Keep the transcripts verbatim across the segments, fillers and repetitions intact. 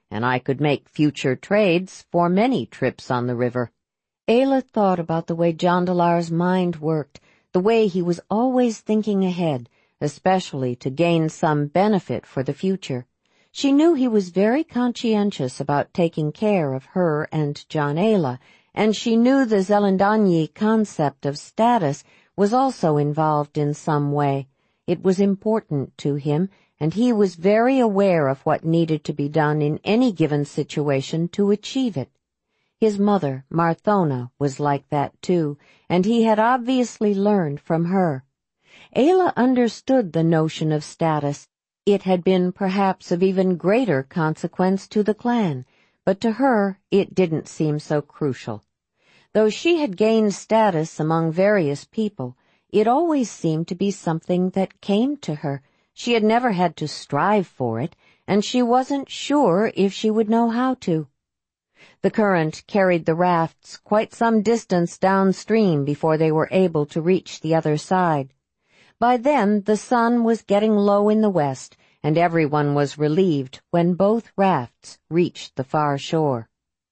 and I could make future trades for many trips on the river." Ayla thought about the way Jondalar's mind worked, the way he was always thinking ahead, especially to gain some benefit for the future. She knew he was very conscientious about taking care of her and John Ayla, and she knew the Zelendanyi concept of status was also involved in some way. It was important to him, and he was very aware of what needed to be done in any given situation to achieve it. His mother, Marthona, was like that too, and he had obviously learned from her. Ayla understood the notion of status. It had been perhaps of even greater consequence to the clan, but to her it didn't seem so crucial. Though she had gained status among various people, it always seemed to be something that came to her. She had never had to strive for it, and she wasn't sure if she would know how to. The current carried the rafts quite some distance downstream before they were able to reach the other side. By then the sun was getting low in the west, and everyone was relieved when both rafts reached the far shore.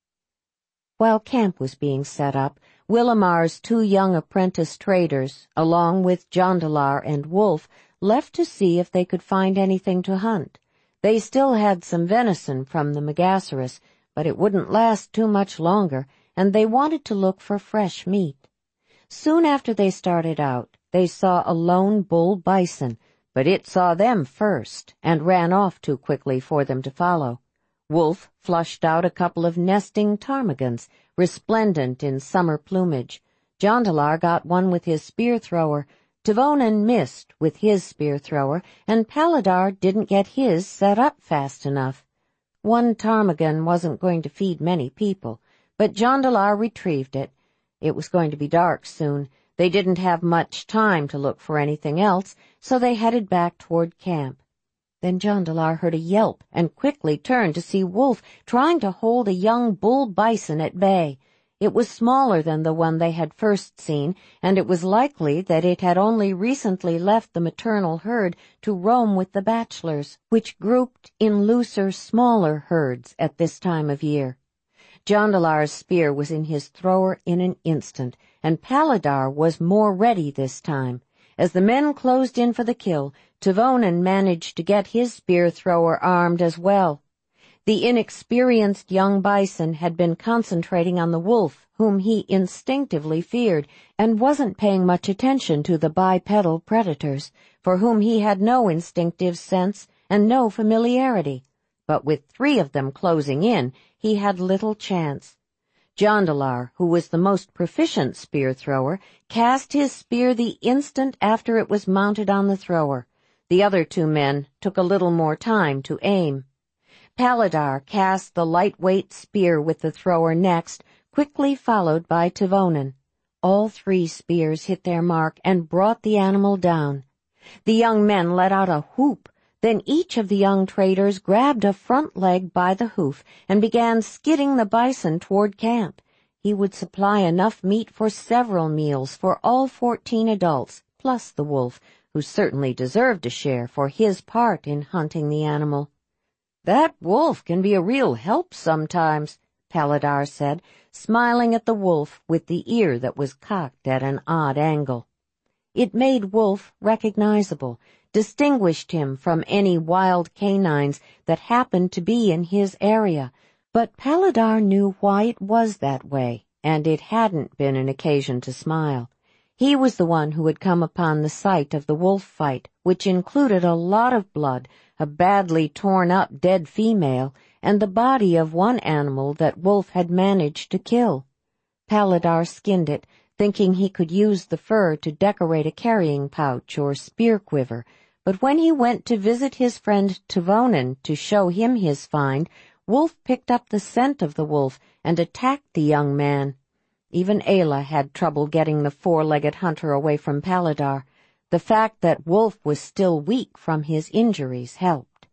While camp was being set up, Willimar's two young apprentice traders, along with Jondalar and Wolf, left to see if they could find anything to hunt. They still had some venison from the Megaceres, but it wouldn't last too much longer, and they wanted to look for fresh meat. Soon after they started out, they saw a lone bull bison, but it saw them first and ran off too quickly for them to follow. Wolf flushed out a couple of nesting ptarmigans, resplendent in summer plumage. Jondalar got one with his spear-thrower. Tavonen missed with his spear-thrower, and Paladar didn't get his set up fast enough. One ptarmigan wasn't going to feed many people, but Jondalar retrieved it. It was going to be dark soon. They didn't have much time to look for anything else, so they headed back toward camp. Then Jondalar heard a yelp and quickly turned to see Wolf trying to hold a young bull bison at bay. It was smaller than the one they had first seen, and it was likely that it had only recently left the maternal herd to roam with the bachelors, which grouped in looser, smaller herds at this time of year. Jondalar's spear was in his thrower in an instant, and Paladar was more ready this time. As the men closed in for the kill, Tavonen managed to get his spear-thrower armed as well. The inexperienced young bison had been concentrating on the wolf, whom he instinctively feared, and wasn't paying much attention to the bipedal predators, for whom he had no instinctive sense and no familiarity. But with three of them closing in, he had little chance. Jondalar, who was the most proficient spear-thrower, cast his spear the instant after it was mounted on the thrower. The other two men took a little more time to aim. Paladar cast the lightweight spear with the thrower next, quickly followed by Tavonen. All three spears hit their mark and brought the animal down. The young men let out a whoop. Then each of the young traders grabbed a front leg by the hoof and began skidding the bison toward camp. He would supply enough meat for several meals for all fourteen adults, plus the wolf, who certainly deserved a share for his part in hunting the animal. "That wolf can be a real help sometimes," Paladar said, smiling at the wolf with the ear that was cocked at an odd angle. It made Wolf recognizable, distinguished him from any wild canines that happened to be in his area, but Paladar knew why it was that way, and it hadn't been an occasion to smile. He was the one who had come upon the site of the wolf fight, which included a lot of blood, a badly torn-up dead female, and the body of one animal that Wolf had managed to kill. Paladar skinned it, thinking he could use the fur to decorate a carrying pouch or spear quiver, but when he went to visit his friend Tavonen to show him his find, Wolf picked up the scent of the wolf and attacked the young man. Even Ayla had trouble getting the four-legged hunter away from Paladar. The fact that Wolf was still weak from his injuries helped.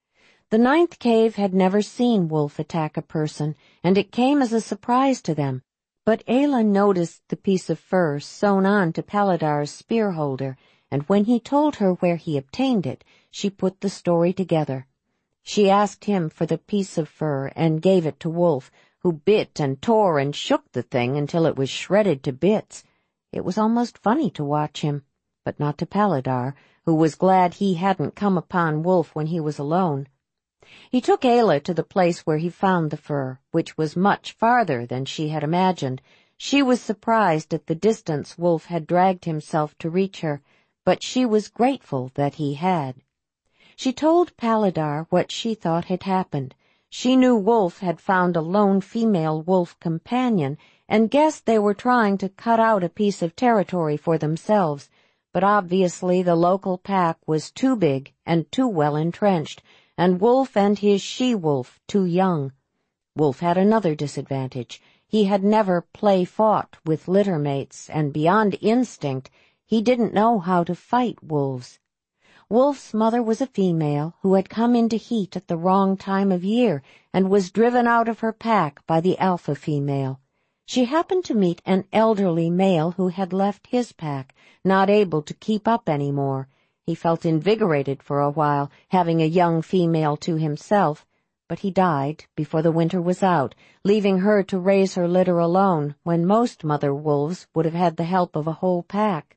The ninth cave had never seen Wolf attack a person, and it came as a surprise to them. But Ayla noticed the piece of fur sewn on to Paladar's spear-holder, and when he told her where he obtained it, she put the story together. She asked him for the piece of fur and gave it to Wolf, who bit and tore and shook the thing until it was shredded to bits. It was almost funny to watch him, but not to Paladar, who was glad he hadn't come upon Wolf when he was alone. He took Ayla to the place where he found the fur, which was much farther than she had imagined. She was surprised at the distance Wolf had dragged himself to reach her, but she was grateful that he had. She told Paladar what she thought had happened. She knew Wolf had found a lone female wolf companion and guessed they were trying to cut out a piece of territory for themselves, but obviously the local pack was too big and too well entrenched, and Wolf and his she-wolf too young. Wolf had another disadvantage. He had never play-fought with litter-mates, and beyond instinct, he didn't know how to fight wolves. Wolf's mother was a female who had come into heat at the wrong time of year and was driven out of her pack by the alpha female. She happened to meet an elderly male who had left his pack, not able to keep up any more. He felt invigorated for a while, having a young female to himself, but he died before the winter was out, leaving her to raise her litter alone when most mother wolves would have had the help of a whole pack.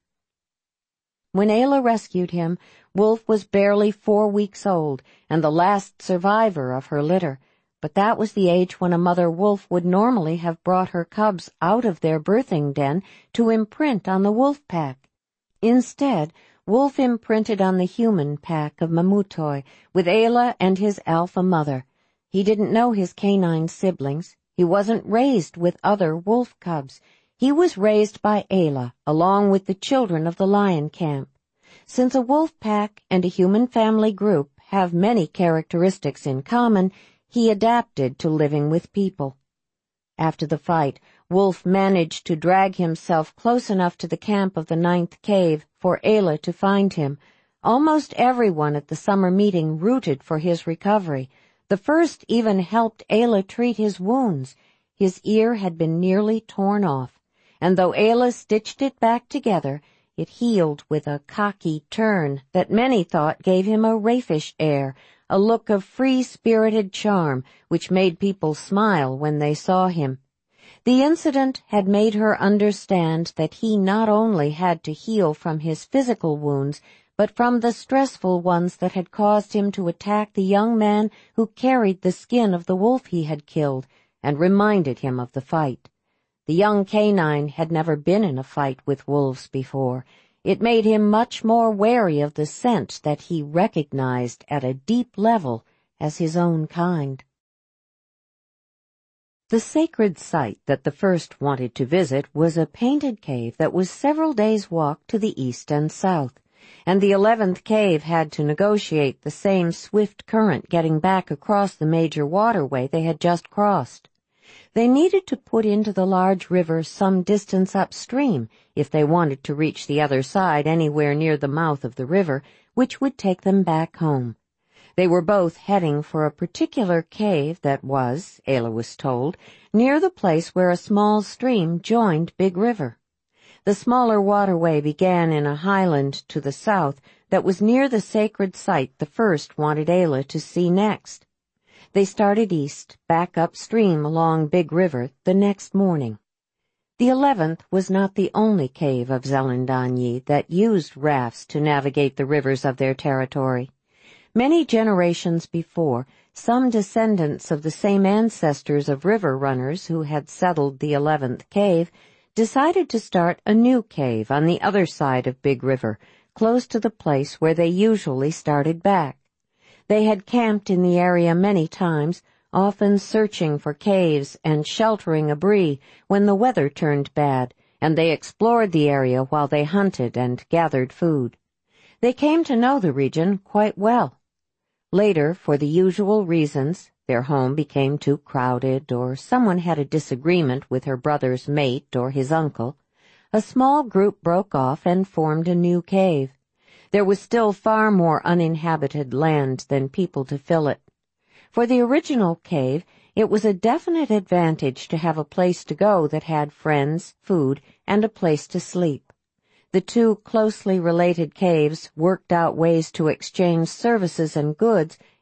When Ayla rescued him, Wolf was barely four weeks old and the last survivor of her litter, but that was the age when a mother wolf would normally have brought her cubs out of their birthing den to imprint on the wolf pack. Instead, Wolf imprinted on the human pack of Mamutoi with Ayla and his alpha mother. He didn't know his canine siblings. He wasn't raised with other wolf cubs. He was raised by Ayla, along with the children of the lion camp. Since a wolf pack and a human family group have many characteristics in common, he adapted to living with people. After the fight, Wolf managed to drag himself close enough to the camp of the ninth cave for Ayla to find him. Almost everyone at the summer meeting rooted for his recovery. The first even helped Ayla treat his wounds. His ear had been nearly torn off, and though Ayla stitched it back together, it healed with a cocky turn that many thought gave him a raffish air, a look of free-spirited charm which made people smile when they saw him. The incident had made her understand that he not only had to heal from his physical wounds, but from the stressful ones that had caused him to attack the young man who carried the skin of the wolf he had killed, and reminded him of the fight. The young canine had never been in a fight with wolves before. It made him much more wary of the scent that he recognized at a deep level as his own kind. The sacred site that the first wanted to visit was a painted cave that was several days' walk to the east and south, and the eleventh cave had to negotiate the same swift current getting back across the major waterway they had just crossed. They needed to put into the large river some distance upstream if they wanted to reach the other side anywhere near the mouth of the river, which would take them back home. They were both heading for a particular cave that was, Ayla was told, near the place where a small stream joined Big River. The smaller waterway began in a highland to the south that was near the sacred site the first wanted Ayla to see next. They started east, back upstream along Big River, the next morning. The eleventh was not the only cave of Zelendanyi that used rafts to navigate the rivers of their territory. Many generations before, some descendants of the same ancestors of river runners who had settled the eleventh cave decided to start a new cave on the other side of Big River, close to the place where they usually started back. They had camped in the area many times, often searching for caves and sheltering Abri when the weather turned bad, and they explored the area while they hunted and gathered food. They came to know the region quite well. Later, for the usual reasons, their home became too crowded, or someone had a disagreement with her brother's mate or his uncle, a small group broke off and formed a new cave. There was still far more uninhabited land than people to fill it. For the original cave, it was a definite advantage to have a place to go that had friends, food, and a place to sleep. The two closely related caves worked out ways to exchange services and goods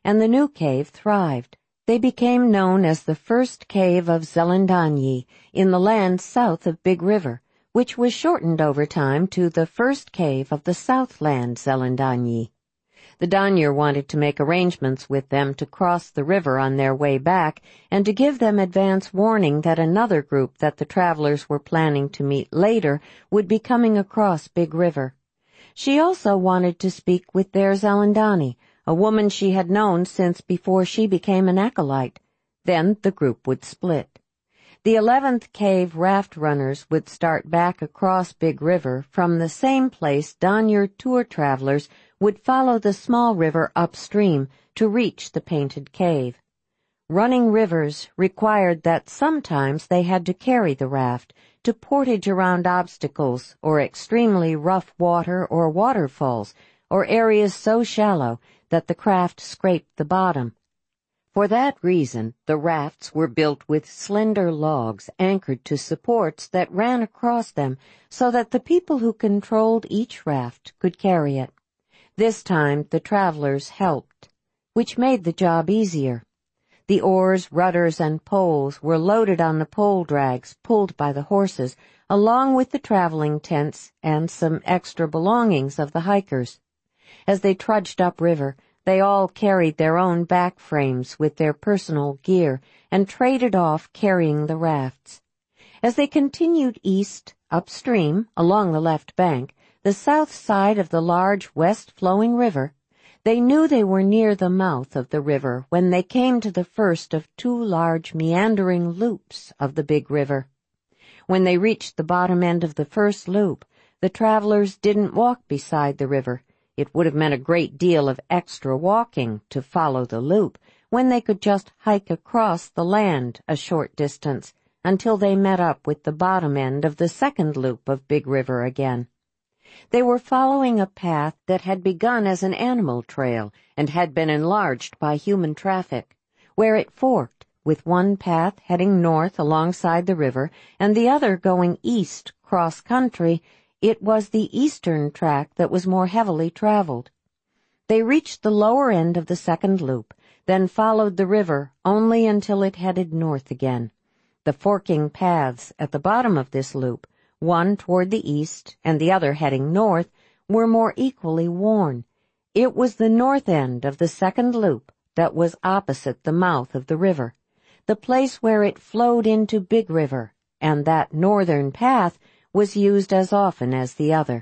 and the new cave thrived. They became known as the first cave of Zelendanyi in the land south of Big River, which was shortened over time to the first cave of the Southland Zelendanyi. The Danyer wanted to make arrangements with them to cross the river on their way back and to give them advance warning that another group that the travelers were planning to meet later would be coming across Big River. She also wanted to speak with their Zelendani, a woman she had known since before she became an acolyte. Then the group would split. The eleventh cave raft runners would start back across Big River from the same place Danyer tour travelers would follow the small river upstream to reach the painted cave. Running rivers required that sometimes they had to carry the raft to portage around obstacles or extremely rough water or waterfalls or areas so shallow that the craft scraped the bottom. For that reason, the rafts were built with slender logs anchored to supports that ran across them so that the people who controlled each raft could carry it. This time the travelers helped, which made the job easier. The oars, rudders, and poles were loaded on the pole drags pulled by the horses, along with the traveling tents and some extra belongings of the hikers. As they trudged upriver, they all carried their own back frames with their personal gear and traded off carrying the rafts. As they continued east, upstream, along the left bank, the south side of the large west-flowing river, they knew they were near the mouth of the river when they came to the first of two large meandering loops of the big river. When they reached the bottom end of the first loop, the travelers didn't walk beside the river. It would have meant a great deal of extra walking to follow the loop when they could just hike across the land a short distance until they met up with the bottom end of the second loop of Big River again. They were following a path that had begun as an animal trail and had been enlarged by human traffic, where it forked, with one path heading north alongside the river and the other going east cross-country. It was the eastern track that was more heavily traveled. They reached the lower end of the second loop, then followed the river only until it headed north again. The forking paths at the bottom of this loop, one toward the east and the other heading north, were more equally worn. It was the north end of the second loop that was opposite the mouth of the river, the place where it flowed into Big River, and that northern path was used as often as the other.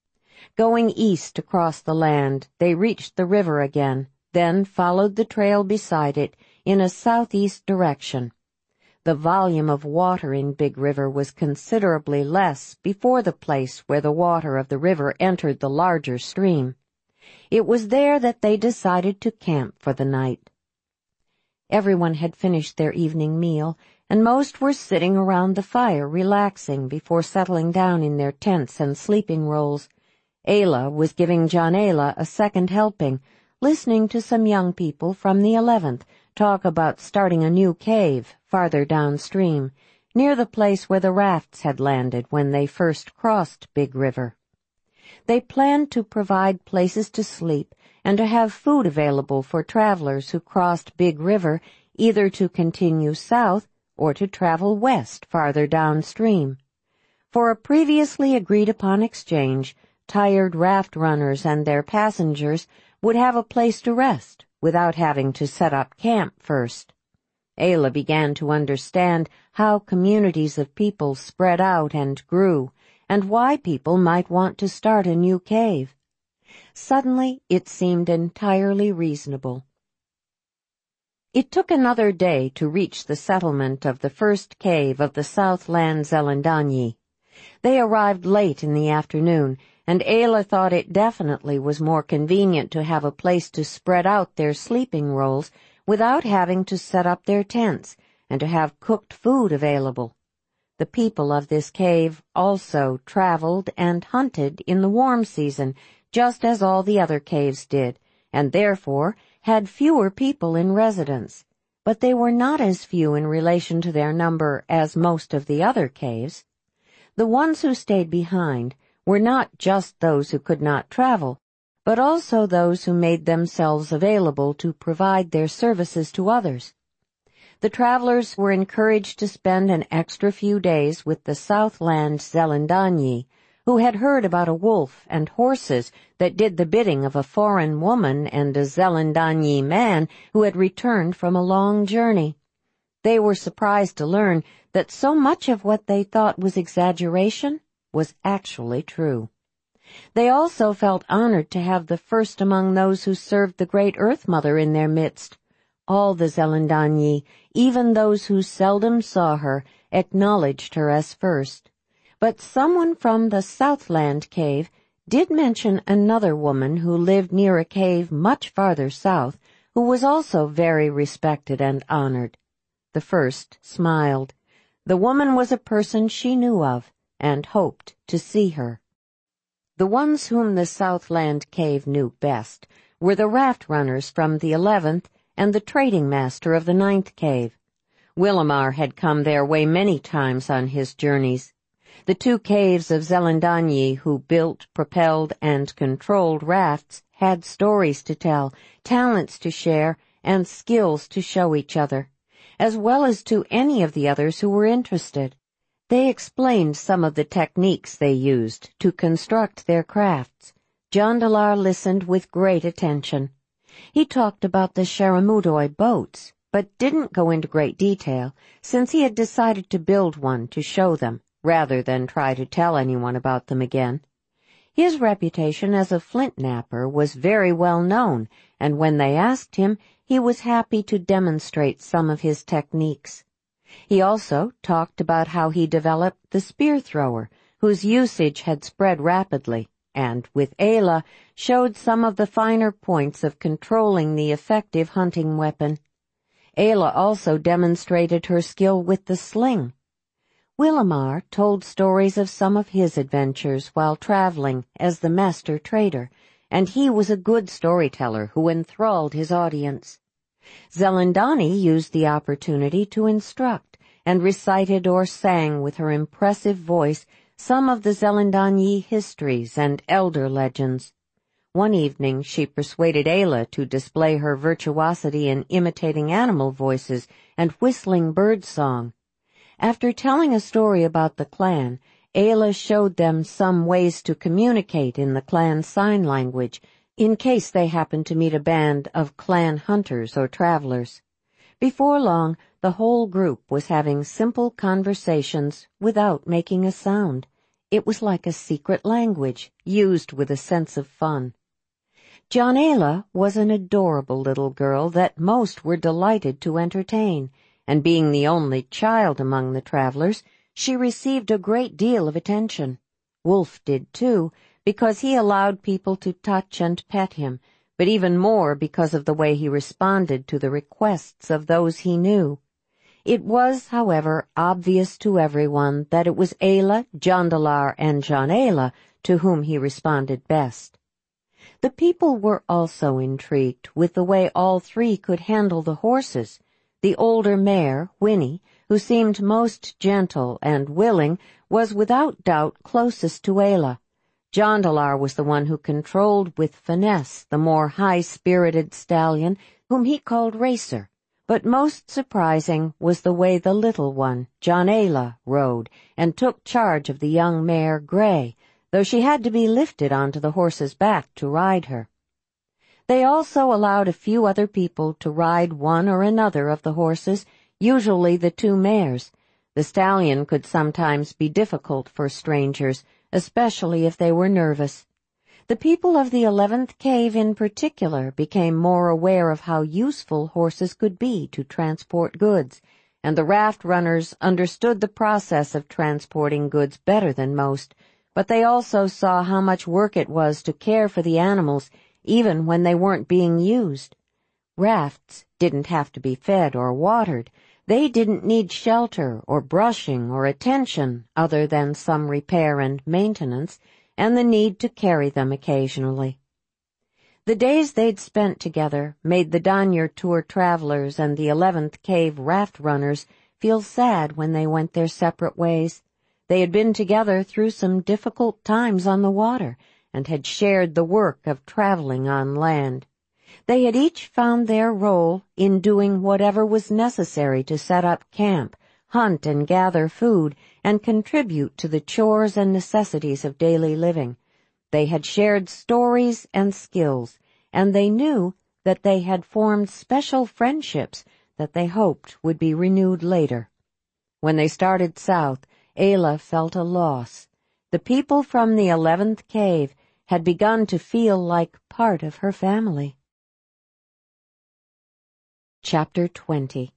Going east across the land, they reached the river again, then followed the trail beside it in a southeast direction. The volume of water in Big River was considerably less before the place where the water of the river entered the larger stream. It was there that they decided to camp for the night. Everyone had finished their evening meal, and most were sitting around the fire relaxing before settling down in their tents and sleeping rolls. Ayla was giving John Ayla a second helping, listening to some young people from the eleventh talk about starting a new cave farther downstream, near the place where the rafts had landed when they first crossed Big River. They planned to provide places to sleep and to have food available for travelers who crossed Big River either to continue south or to travel west farther downstream. For a previously agreed-upon exchange, tired raft runners and their passengers would have a place to rest without having to set up camp first. Ayla began to understand how communities of people spread out and grew, and why people might want to start a new cave. Suddenly, it seemed entirely reasonable. It took another day to reach the settlement of the first cave of the Southland Zelendanyi. They arrived late in the afternoon, and Ayla thought it definitely was more convenient to have a place to spread out their sleeping rolls without having to set up their tents, and to have cooked food available. The people of this cave also traveled and hunted in the warm season, just as all the other caves did, and therefore had fewer people in residence, but they were not as few in relation to their number as most of the other caves. The ones who stayed behind were not just those who could not travel, but also those who made themselves available to provide their services to others. The travelers were encouraged to spend an extra few days with the Southland Zelendanyi, who had heard about a wolf and horses that did the bidding of a foreign woman and a Zelendanyi man who had returned from a long journey. They were surprised to learn that so much of what they thought was exaggeration was actually true. They also felt honored to have the first among those who served the Great Earth Mother in their midst. All the Zelendanyi, even those who seldom saw her, acknowledged her as first. But someone from the Southland cave did mention another woman who lived near a cave much farther south, who was also very respected and honored. The first smiled. The woman was a person she knew of, and hoped to see her. The ones whom the Southland cave knew best were the raft runners from the eleventh and the trading master of the ninth cave. Willamar had come their way many times on his journeys. The two caves of Zelendanyi who built, propelled, and controlled rafts had stories to tell, talents to share, and skills to show each other, as well as to any of the others who were interested. They explained some of the techniques they used to construct their crafts. Jandalar listened with great attention. He talked about the Sharamudoi boats, but didn't go into great detail, since he had decided to build one to show them, rather than try to tell anyone about them again. His reputation as a flint knapper was very well known, and when they asked him, he was happy to demonstrate some of his techniques. He also talked about how he developed the spear thrower, whose usage had spread rapidly, and, with Ayla, showed some of the finer points of controlling the effective hunting weapon. Ayla also demonstrated her skill with the sling. Willamar told stories of some of his adventures while traveling as the master trader, and he was a good storyteller who enthralled his audience. Zelendanyi used the opportunity to instruct, and recited or sang with her impressive voice some of the Zelendanyi histories and elder legends. One evening she persuaded Ayla to display her virtuosity in imitating animal voices and whistling bird song. After telling a story about the clan, Ayla showed them some ways to communicate in the clan sign language, in case they happened to meet a band of clan hunters or travelers. Before long, the whole group was having simple conversations without making a sound. It was like a secret language, used with a sense of fun. Janela was an adorable little girl that most were delighted to entertain, and being the only child among the travelers, she received a great deal of attention. Wolf did too, because he allowed people to touch and pet him, but even more because of the way he responded to the requests of those he knew. It was, however, obvious to everyone that it was Ayla, Jandalar, and Janela to whom he responded best. The people were also intrigued with the way all three could handle the horses. The older mare, Winnie, who seemed most gentle and willing, was without doubt closest to Ayla. Jandalar was the one who controlled with finesse the more high-spirited stallion, whom he called Racer. But most surprising was the way the little one, Janela, rode, and took charge of the young mare, Gray, though she had to be lifted onto the horse's back to ride her. They also allowed a few other people to ride one or another of the horses, usually the two mares. The stallion could sometimes be difficult for strangers, especially if they were nervous. The people of the eleventh cave in particular became more aware of how useful horses could be to transport goods, and the raft runners understood the process of transporting goods better than most, but they also saw how much work it was to care for the animals, even when they weren't being used. Rafts didn't have to be fed or watered. They didn't need shelter or brushing or attention other than some repair and maintenance, and the need to carry them occasionally. The days they'd spent together made the Danyer Tour travelers and the eleventh Cave raft runners feel sad when they went their separate ways. They had been together through some difficult times on the water, and had shared the work of traveling on land. They had each found their role in doing whatever was necessary to set up camp, hunt and gather food, and contribute to the chores and necessities of daily living. They had shared stories and skills, and they knew that they had formed special friendships that they hoped would be renewed later. When they started south, Ayla felt a loss. The people from the eleventh cave had begun to feel like part of her family. Chapter twenty.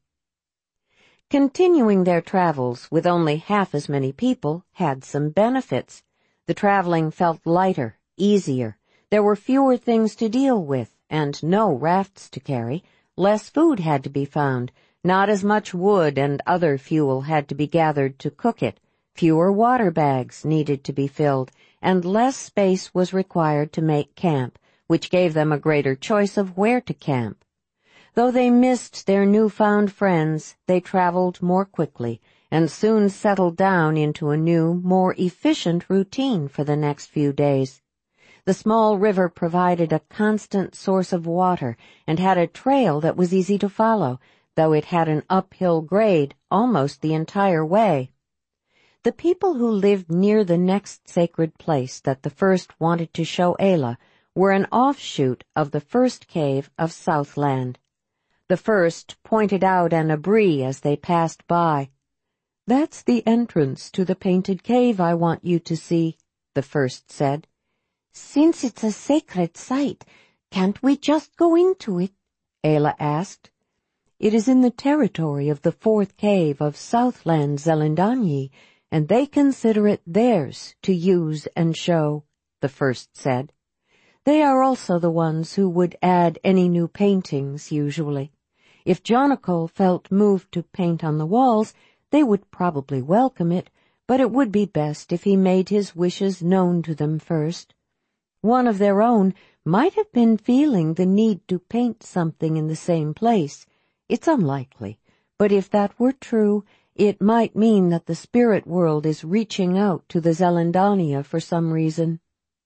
Continuing their travels with only half as many people had some benefits. The traveling felt lighter, easier. There were fewer things to deal with, and no rafts to carry. Less food had to be found. Not as much wood and other fuel had to be gathered to cook it. Fewer water bags needed to be filled, and less space was required to make camp, which gave them a greater choice of where to camp. Though they missed their newfound friends, they traveled more quickly and soon settled down into a new, more efficient routine for the next few days. The small river provided a constant source of water and had a trail that was easy to follow, though it had an uphill grade almost the entire way. The people who lived near the next sacred place that the first wanted to show Ayla were an offshoot of the first cave of Southland. The first pointed out an abri as they passed by. "That's the entrance to the painted cave I want you to see," the first said. "Since it's a sacred site, can't we just go into it?" Ayla asked. "It is in the territory of the fourth cave of Southland Zelendanyi, and they consider it theirs to use and show," the first said. "They are also the ones who would add any new paintings, usually. If Jonakol felt moved to paint on the walls, they would probably welcome it, but it would be best if he made his wishes known to them first. One of their own might have been feeling the need to paint something in the same place. It's unlikely, but if that were true, it might mean that the spirit world is reaching out to the Zelandania for some reason."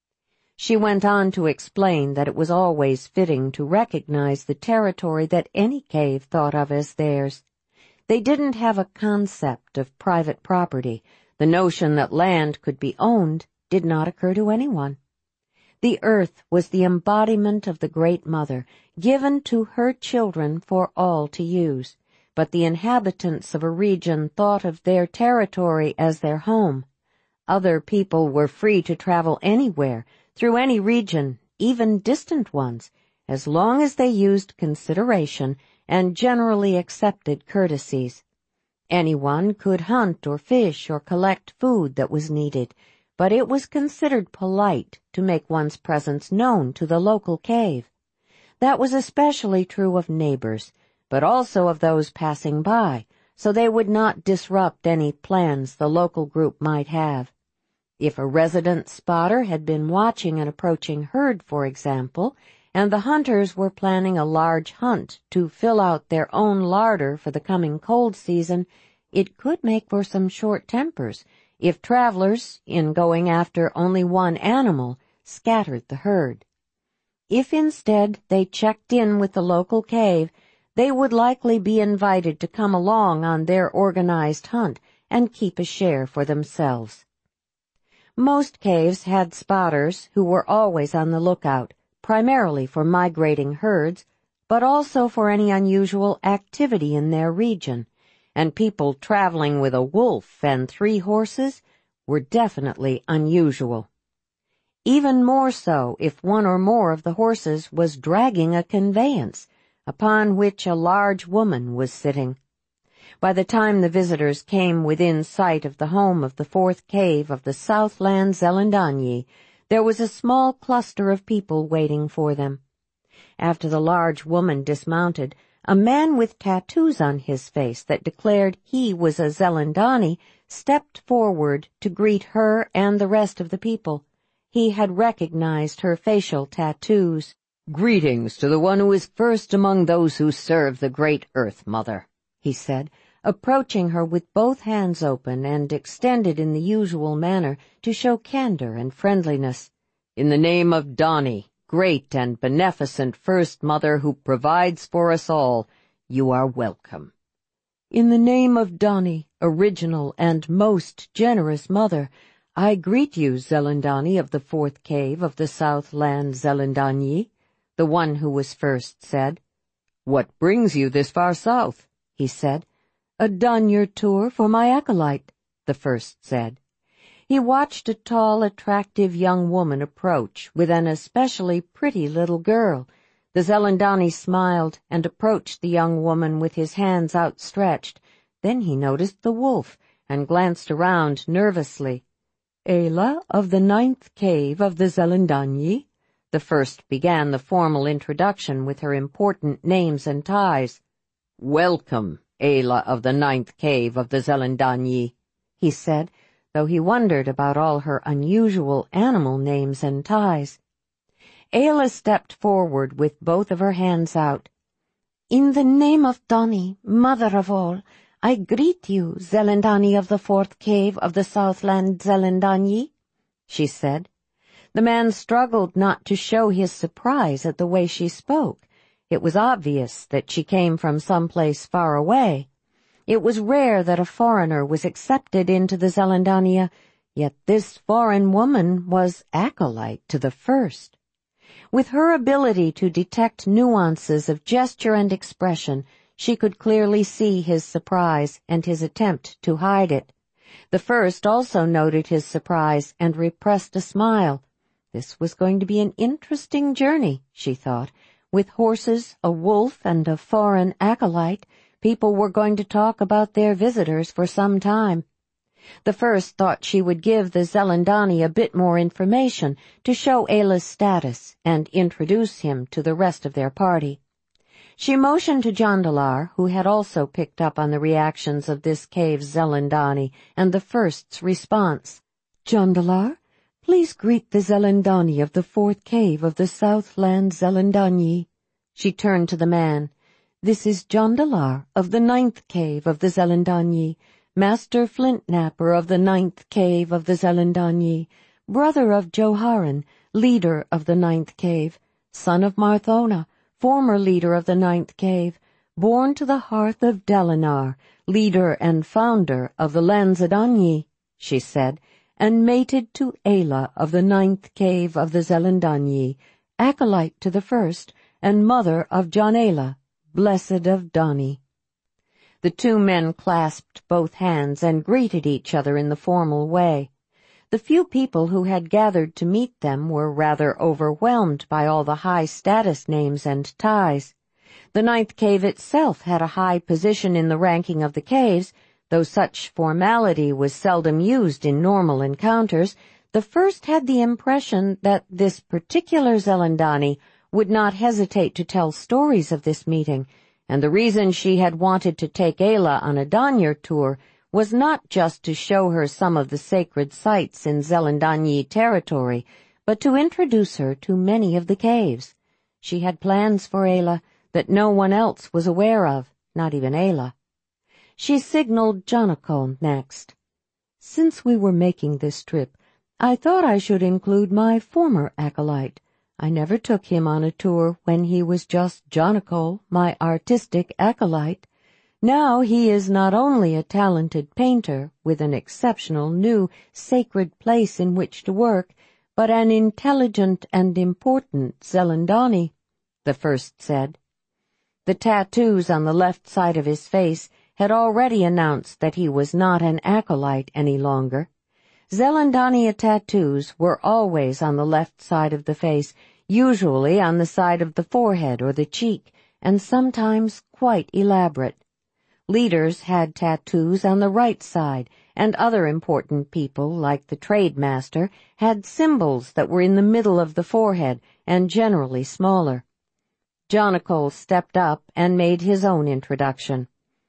She went on to explain that it was always fitting to recognize the territory that any cave thought of as theirs. They didn't have a concept of private property. The notion that land could be owned did not occur to anyone. The earth was the embodiment of the Great Mother, given to her children for all to use, but the inhabitants of a region thought of their territory as their home. Other people were free to travel anywhere, through any region, even distant ones, as long as they used consideration and generally accepted courtesies. Anyone could hunt or fish or collect food that was needed, but it was considered polite to make one's presence known to the local cave. That was especially true of neighbors, but also of those passing by, so they would not disrupt any plans the local group might have. If a resident spotter had been watching an approaching herd, for example, and the hunters were planning a large hunt to fill out their own larder for the coming cold season, it could make for some short tempers if travelers, in going after only one animal, scattered the herd. If instead they checked in with the local cave, they would likely be invited to come along on their organized hunt and keep a share for themselves. Most caves had spotters who were always on the lookout, primarily for migrating herds, but also for any unusual activity in their region, and people traveling with a wolf and three horses were definitely unusual. Even more so if one or more of the horses was dragging a conveyance, upon which a large woman was sitting. By the time the visitors came within sight of the home of the fourth cave of the Southland Zelendanyi, there was a small cluster of people waiting for them. After the large woman dismounted, a man with tattoos on his face that declared he was a Zelandani stepped forward to greet her and the rest of the people. He had recognized her facial tattoos. "Greetings to the one who is first among those who serve the Great Earth Mother," he said, approaching her with both hands open and extended in the usual manner to show candor and friendliness. In the name of Dani, great and beneficent First Mother who provides for us all, you are welcome. In the name of Dani, original and most generous Mother, I greet you, Zelindani of the fourth cave of the Southland Zelendanyi, the one who was first said. What brings you this far south? He said. A denier tour for my acolyte, the first said. He watched a tall, attractive young woman approach with an especially pretty little girl. The Zelindani smiled and approached the young woman with his hands outstretched. Then he noticed the wolf and glanced around nervously. Ayla of the ninth cave of the Zelendanyi? The first began the formal introduction with her important names and ties. Welcome, Ayla of the ninth cave of the Zelendanyi, he said, though he wondered about all her unusual animal names and ties. Ayla stepped forward with both of her hands out. In the name of Dani, mother of all, I greet you, Zelindani of the fourth cave of the Southland Zelendanyi, she said. The man struggled not to show his surprise at the way she spoke. It was obvious that she came from some place far away. It was rare that a foreigner was accepted into the Zelendania, yet this foreign woman was acolyte to the first. With her ability to detect nuances of gesture and expression, she could clearly see his surprise and his attempt to hide it. The first also noted his surprise and repressed a smile. This was going to be an interesting journey, she thought. With horses, a wolf, and a foreign acolyte, people were going to talk about their visitors for some time. The first thought she would give the Zelindani a bit more information to show Ayla's status and introduce him to the rest of their party. She motioned to Jondalar, who had also picked up on the reactions of this cave's Zelindani and the first's response. Jondalar, please greet the Zelindani of the fourth cave of the Southland Zelendanyi. She turned to the man. This is Jondalar of the ninth cave of the Zelendanyi, Master Flint-Knapper of the ninth cave of the Zelendanyi, brother of Joharan, leader of the ninth cave, son of Marthona, former leader of the ninth cave, born to the hearth of Dalinar, leader and founder of the Lanzadanyi, she said, and mated to Ayla of the ninth cave of the Zelendanyi, acolyte to the first, and mother of Jonayla, blessed of Dani. The two men clasped both hands and greeted each other in the formal way. The few people who had gathered to meet them were rather overwhelmed by all the high-status names and ties. The ninth cave itself had a high position in the ranking of the caves. Though such formality was seldom used in normal encounters, the first had the impression that this particular Zelindani would not hesitate to tell stories of this meeting, and the reason she had wanted to take Ayla on a denier tour was not just to show her some of the sacred sites in Zelendanyi territory, but to introduce her to many of the caves. She had plans for Ayla that no one else was aware of, not even Ayla. She signaled Jonakol next. Since we were making this trip, I thought I should include my former acolyte. I never took him on a tour when he was just Jonakol, my artistic acolyte. Now he is not only a talented painter with an exceptional new sacred place in which to work, but an intelligent and important Zelindani, the first said. The tattoos on the left side of his face had already announced that he was not an acolyte any longer. Zelindania tattoos were always on the left side of the face, usually on the side of the forehead or the cheek, and sometimes quite elaborate. Leaders had tattoos on the right side, and other important people, like the trade master, had symbols that were in the middle of the forehead and generally smaller. Jonakol stepped up and made his own introduction.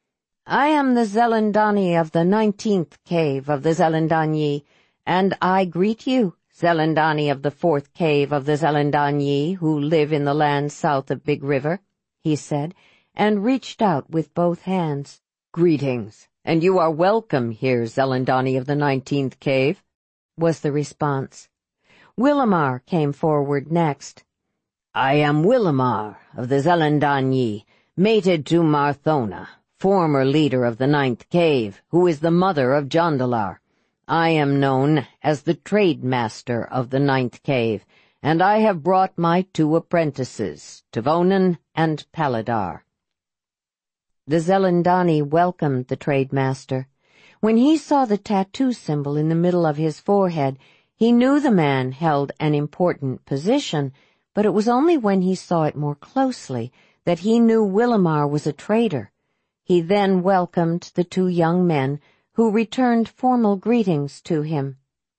I am the Zelindani of the nineteenth cave of the Zelendanyi, and I greet you, Zelindani of the fourth cave of the Zelendanyi, who live in the land south of Big River, he said, and reached out with both hands. Greetings, and you are welcome here, Zelindani of the nineteenth cave, was the response. Willamar came forward next. "I am Willamar of the Zelendanyi, mated to Marthona, former leader of the Ninth Cave, who is the mother of Jondalar. I am known as the Trade Master of the Ninth Cave, and I have brought my two apprentices, Tavonen and Paladar." The Zelendani welcomed the Trade Master. When he saw the tattoo symbol in the middle of his forehead, he knew the man held an important position, but it was only when he saw it more closely that he knew Willamar was a traitor. He then welcomed the two young men, who returned formal greetings to him.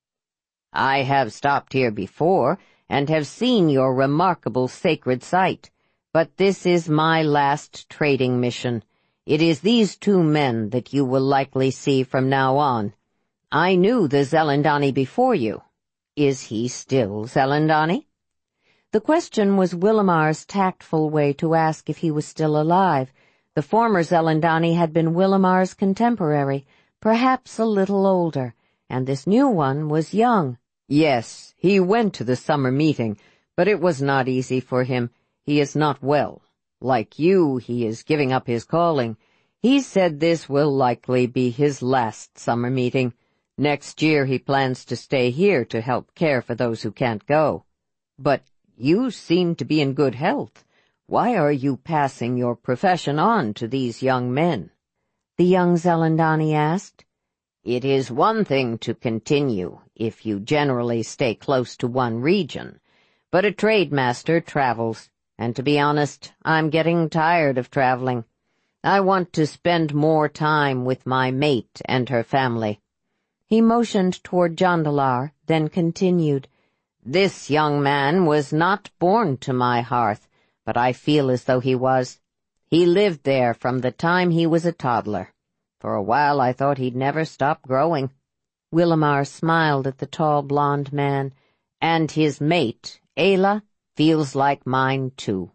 "I have stopped here before, and have seen your remarkable sacred site, but this is my last trading mission. It is these two men that you will likely see from now on. I knew the Zelendani before you. Is he still Zelendani?" The question was Willamar's tactful way to ask if he was still alive. The former Zelendani had been Willamar's contemporary, perhaps a little older, and this new one was young. "Yes, he went to the summer meeting, but it was not easy for him. He is not well. Like you, he is giving up his calling. He said this will likely be his last summer meeting. Next year he plans to stay here to help care for those who can't go. But you seem to be in good health. Why are you passing your profession on to these young men?" the young Zelendani asked. "It is one thing to continue if you generally stay close to one region, but a trade master travels, and to be honest, I'm getting tired of traveling. I want to spend more time with my mate and her family." He motioned toward Jondalar, then continued, "This young man was not born to my hearth, but I feel as though he was. He lived there from the time he was a toddler. For a while I thought he'd never stop growing." Willamar smiled at the tall blond man. "And his mate, Ayla, feels like mine too.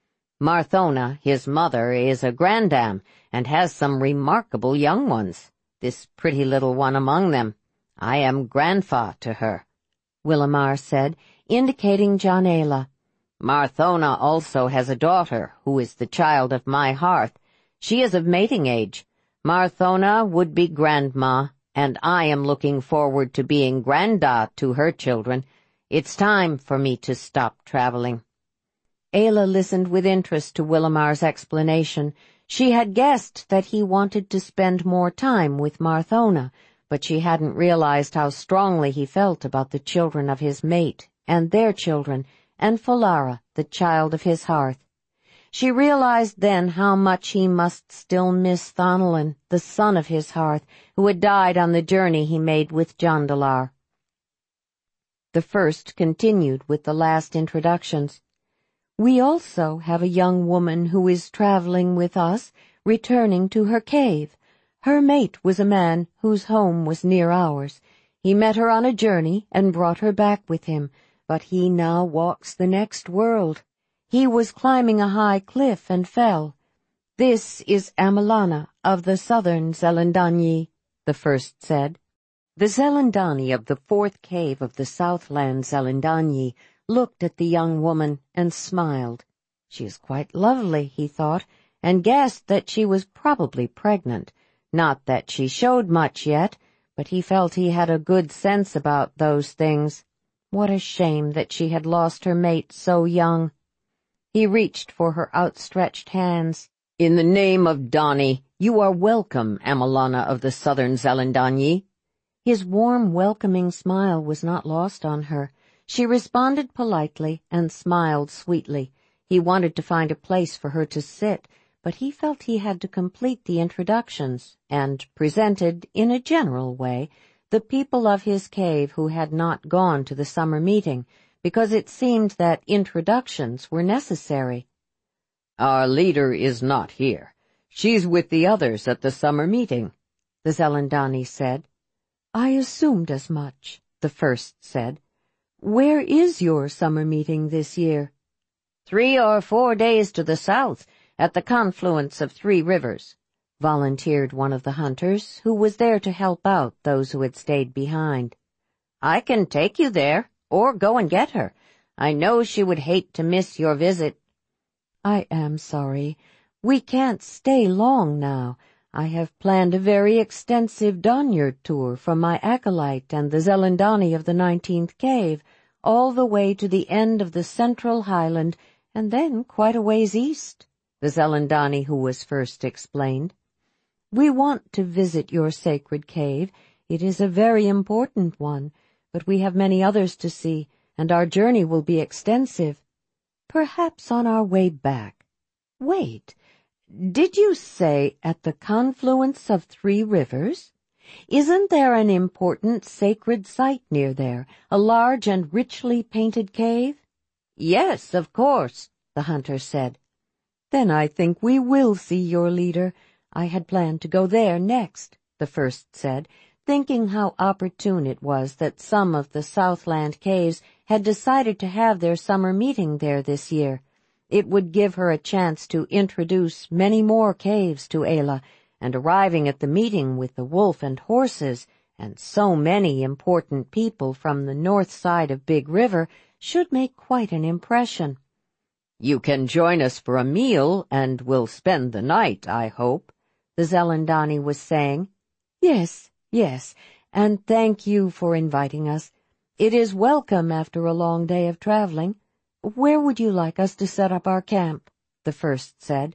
Marthona, his mother, is a grandam and has some remarkable young ones. This pretty little one among them. I am grandfa to her," Willamar said, indicating John Ayla. "Marthona also has a daughter who is the child of my hearth. She is of mating age. Marthona would be grandma, and I am looking forward to being granda to her children. It's time for me to stop traveling." Ayla listened with interest to Willamar's explanation. She had guessed that he wanted to spend more time with Marthona, but she hadn't realized how strongly he felt about the children of his mate, and their children, and Folara, the child of his hearth. She realized then how much he must still miss Thonelin, the son of his hearth, who had died on the journey he made with Jondalar. The first continued with the last introductions. "We also have a young woman who is traveling with us, returning to her cave. Her mate was a man whose home was near ours. He met her on a journey and brought her back with him, but he now walks the next world. He was climbing a high cliff and fell. This is Amalana of the southern Zelendanyi," the first said. The Zelendani of the fourth cave of the southland Zelendanyi looked at the young woman and smiled. She is quite lovely, he thought, and guessed that she was probably pregnant. Not that she showed much yet, but he felt he had a good sense about those things. What a shame that she had lost her mate so young. He reached for her outstretched hands. "In the name of Dani, you are welcome, Amalana of the southern Zelendanyi." His warm, welcoming smile was not lost on her. She responded politely and smiled sweetly. He wanted to find a place for her to sit, but he felt he had to complete the introductions, and presented, in a general way, the people of his cave who had not gone to the summer meeting, because it seemed that introductions were necessary. "Our leader is not here. She's with the others at the summer meeting," the Zelendani said. "I assumed as much," the first said. "Where is your summer meeting this year?" Three or four days to the south, at the confluence of three rivers," volunteered one of the hunters, who was there to help out those who had stayed behind. "I can take you there," or go and get her. I know she would hate to miss your visit." "I am sorry. We can't stay long now. I have planned a very extensive Donyard tour from my acolyte and the Zelindani of the nineteenth cave, all the way to the end of the central highland, and then quite a ways east," the Zelindani who was first explained. "We want to visit your sacred cave. It is a very important one, but we have many others to see, and our journey will be extensive. Perhaps on our way back. Wait, did you say at the confluence of three rivers? Isn't there an important sacred site near there, a large and richly painted cave?" "Yes, of course," the hunter said. "Then I think we will see your leader. I had planned to go there next," the first said, thinking how opportune it was that some of the Southland caves had decided to have their summer meeting there this year. It would give her a chance to introduce many more caves to Ayla, and arriving at the meeting with the wolf and horses, and so many important people from the north side of Big River, should make quite an impression. "You can join us for a meal, and we'll spend the night, I hope," the Zelindani was saying. "Yes, yes, and thank you for inviting us. It is welcome after a long day of traveling. Where would you like us to set up our camp?" the first said.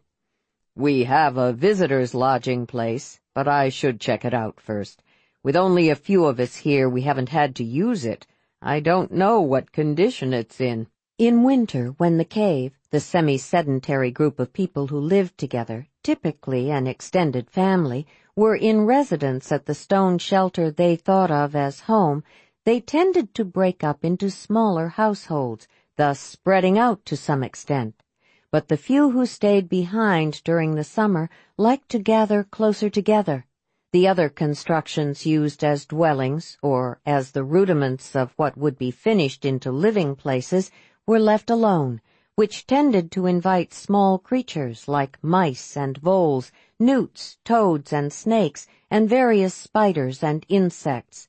"We have a visitor's lodging place, but I should check it out first. With only a few of us here, we haven't had to use it. I don't know what condition it's in." In winter, when the cave, the semi-sedentary group of people who lived together, typically an extended family, were in residence at the stone shelter they thought of as home, they tended to break up into smaller households, thus spreading out to some extent. But the few who stayed behind during the summer liked to gather closer together. The other constructions used as dwellings, or as the rudiments of what would be finished into living places, were left alone, which tended to invite small creatures like mice and voles, newts, toads, and snakes, and various spiders and insects.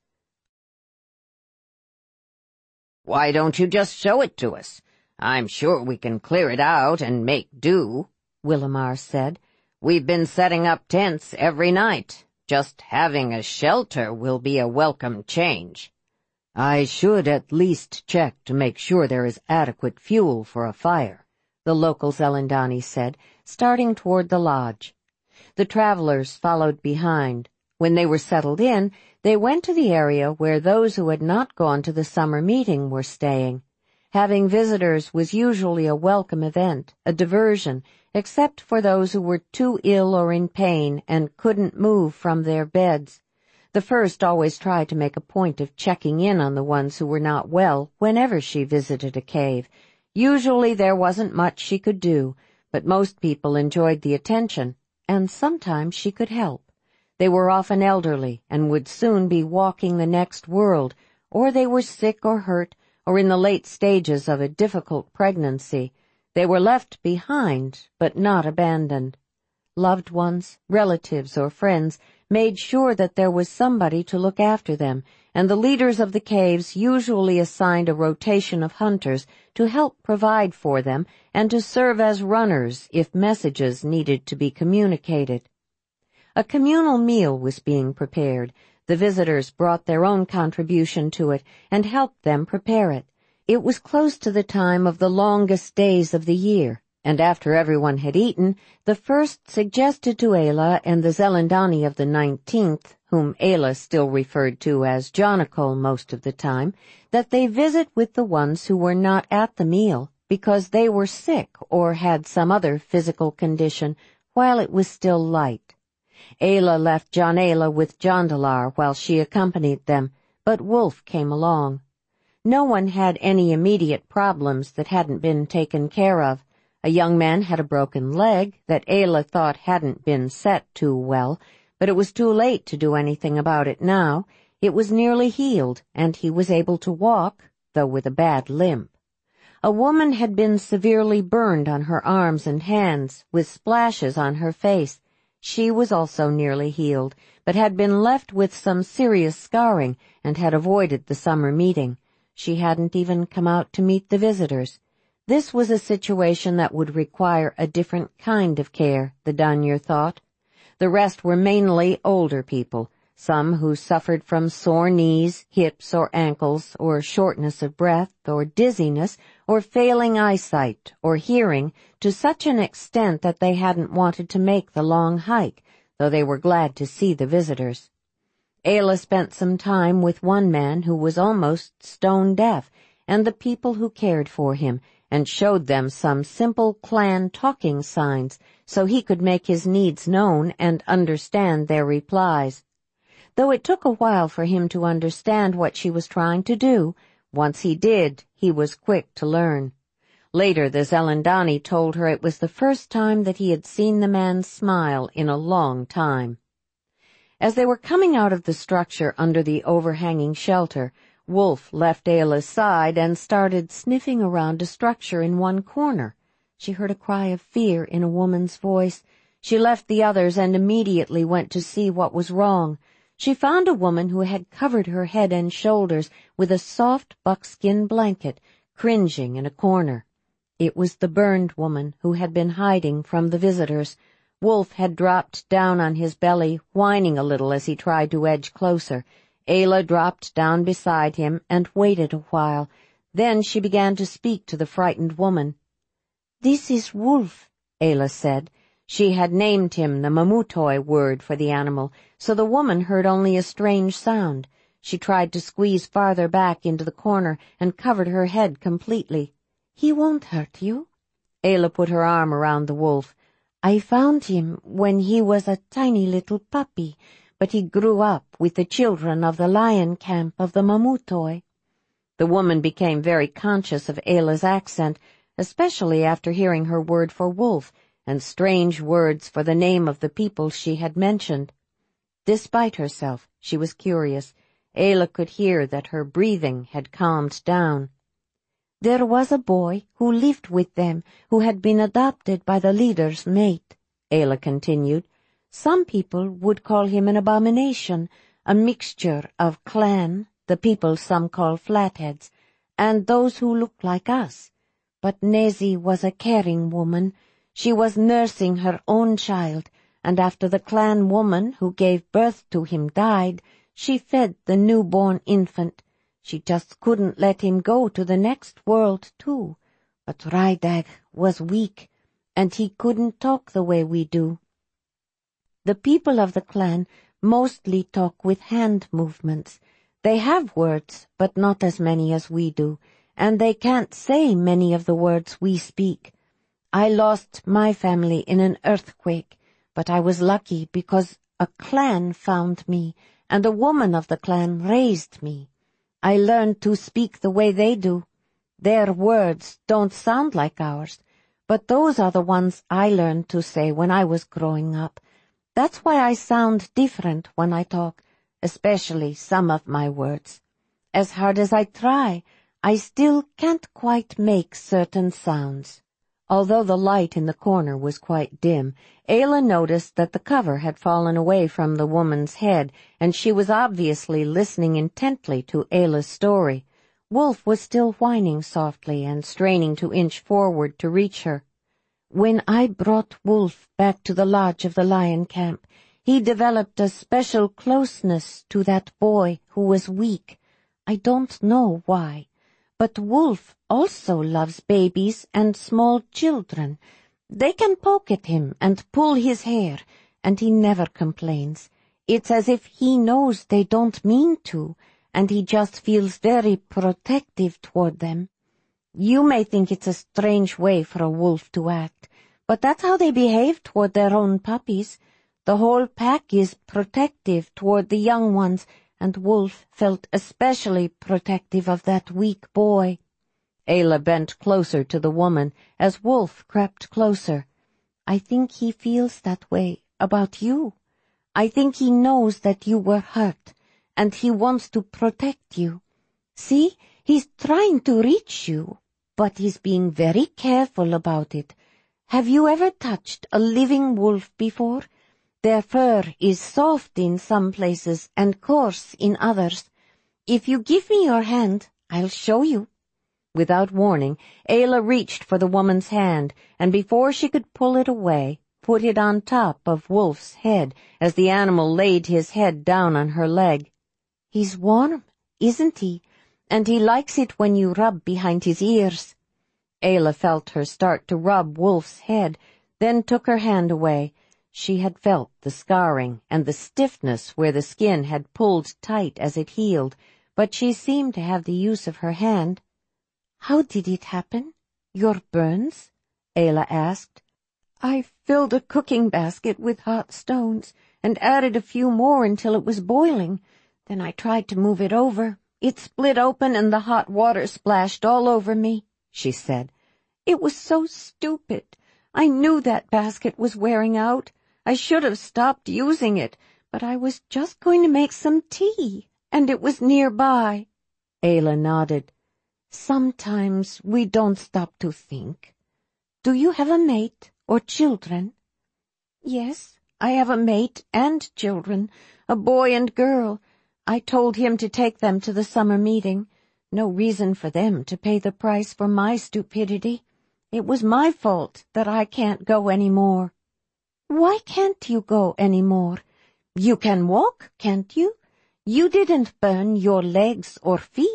"Why don't you just show it to us? I'm sure we can clear it out and make do," Willamar said. "We've been setting up tents every night. Just having a shelter will be a welcome change." "I should at least check to make sure there is adequate fuel for a fire," the local Zelindani said, starting toward the lodge. The travelers followed behind. When they were settled in, they went to the area where those who had not gone to the summer meeting were staying. Having visitors was usually a welcome event, a diversion, except for those who were too ill or in pain and couldn't move from their beds. The first always tried to make a point of checking in on the ones who were not well whenever she visited a cave. Usually there wasn't much she could do, but most people enjoyed the attention, and sometimes she could help. They were often elderly and would soon be walking the next world, or they were sick or hurt, or in the late stages of a difficult pregnancy. They were left behind, but not abandoned. Loved ones, relatives, or friends made sure that there was somebody to look after them, and the leaders of the caves usually assigned a rotation of hunters to help provide for them and to serve as runners if messages needed to be communicated. A communal meal was being prepared. The visitors brought their own contribution to it and helped them prepare it. It was close to the time of the longest days of the year, and after everyone had eaten, the first suggested to Ayla and the Zelindani of the nineteenth, whom Ayla still referred to as Jonacol most of the time, that they visit with the ones who were not at the meal because they were sick or had some other physical condition while it was still light. Ayla left John Ayla with Jondalar while she accompanied them, but Wolf came along. No one had any immediate problems that hadn't been taken care of. A young man had a broken leg that Ayla thought hadn't been set too well, but it was too late to do anything about it now. It was nearly healed, and he was able to walk, though with a bad limp. A woman had been severely burned on her arms and hands, with splashes on her face. She was also nearly healed, but had been left with some serious scarring and had avoided the summer meeting. She hadn't even come out to meet the visitors. This was a situation that would require a different kind of care, the Danur thought. The rest were mainly older people, some who suffered from sore knees, hips, or ankles, or shortness of breath, or dizziness, or failing eyesight, or hearing, to such an extent that they hadn't wanted to make the long hike, though they were glad to see the visitors. Ayla spent some time with one man who was almost stone deaf, and the people who cared for him, and showed them some simple clan talking signs so he could make his needs known and understand their replies. Though it took a while for him to understand what she was trying to do, once he did, he was quick to learn. Later, the Zelendani told her it was the first time that he had seen the man smile in a long time. As they were coming out of the structure under the overhanging shelter, Wolf left Ayla's side and started sniffing around a structure in one corner. She heard a cry of fear in a woman's voice. She left the others and immediately went to see what was wrong. She found a woman who had covered her head and shoulders with a soft buckskin blanket, cringing in a corner. It was the burned woman who had been hiding from the visitors. Wolf had dropped down on his belly, whining a little as he tried to edge closer. Ayla dropped down beside him and waited a while. Then she began to speak to the frightened woman. "This is Wolf," Ayla said. She had named him the Mamutoi word for the animal, so the woman heard only a strange sound. She tried to squeeze farther back into the corner and covered her head completely. "He won't hurt you." Ayla put her arm around the wolf. "I found him when he was a tiny little puppy, but he grew up with the children of the lion camp of the Mamutoi." The woman became very conscious of Ayla's accent, especially after hearing her word for wolf, and strange words for the name of the people she had mentioned. Despite herself, she was curious. Ayla could hear that her breathing had calmed down. "There was a boy who lived with them who had been adopted by the leader's mate," Ayla continued. "Some people would call him an abomination, a mixture of clan, the people some call flatheads, and those who look like us. But Nezi was a caring woman. She was nursing her own child, and after the clan woman who gave birth to him died, she fed the newborn infant. She just couldn't let him go to the next world, too. But Raidag was weak, and he couldn't talk the way we do. The people of the clan mostly talk with hand movements. They have words, but not as many as we do, and they can't say many of the words we speak. I lost my family in an earthquake, but I was lucky because a clan found me, and a woman of the clan raised me. I learned to speak the way they do. Their words don't sound like ours, but those are the ones I learned to say when I was growing up. That's why I sound different when I talk, especially some of my words. As hard as I try, I still can't quite make certain sounds." Although the light in the corner was quite dim, Ayla noticed that the cover had fallen away from the woman's head, and she was obviously listening intently to Ayla's story. Wolf was still whining softly and straining to inch forward to reach her. "When I brought Wolf back to the lodge of the lion camp, he developed a special closeness to that boy who was weak. I don't know why. But Wolf also loves babies and small children. They can poke at him and pull his hair, and he never complains. It's as if he knows they don't mean to, and he just feels very protective toward them. You may think it's a strange way for a wolf to act, but that's how they behave toward their own puppies. The whole pack is protective toward the young ones, and Wolf felt especially protective of that weak boy." Ayla bent closer to the woman as Wolf crept closer. "I think he feels that way about you. I think he knows that you were hurt, and he wants to protect you. See, he's trying to reach you, but he's being very careful about it. Have you ever touched a living wolf before? Their fur is soft in some places and coarse in others. If you give me your hand, I'll show you." Without warning, Ayla reached for the woman's hand, and before she could pull it away, put it on top of Wolf's head as the animal laid his head down on her leg. "He's warm, isn't he? And he likes it when you rub behind his ears." Ayla felt her start to rub Wolf's head, then took her hand away. She had felt the scarring and the stiffness where the skin had pulled tight as it healed, but she seemed to have the use of her hand. "How did it happen? Your burns?" Ayla asked. "I filled a cooking basket with hot stones and added a few more until it was boiling. Then I tried to move it over. It split open and the hot water splashed all over me," she said. "It was so stupid. I knew that basket was wearing out. I should have stopped using it, but I was just going to make some tea, and it was nearby." Ayla nodded. "Sometimes we don't stop to think. Do you have a mate or children?" "Yes, I have a mate and children, a boy and girl. I told him to take them to the summer meeting. No reason for them to pay the price for my stupidity. It was my fault that I can't go any more." "Why can't you go any more? You can walk, can't you? You didn't burn your legs or feet."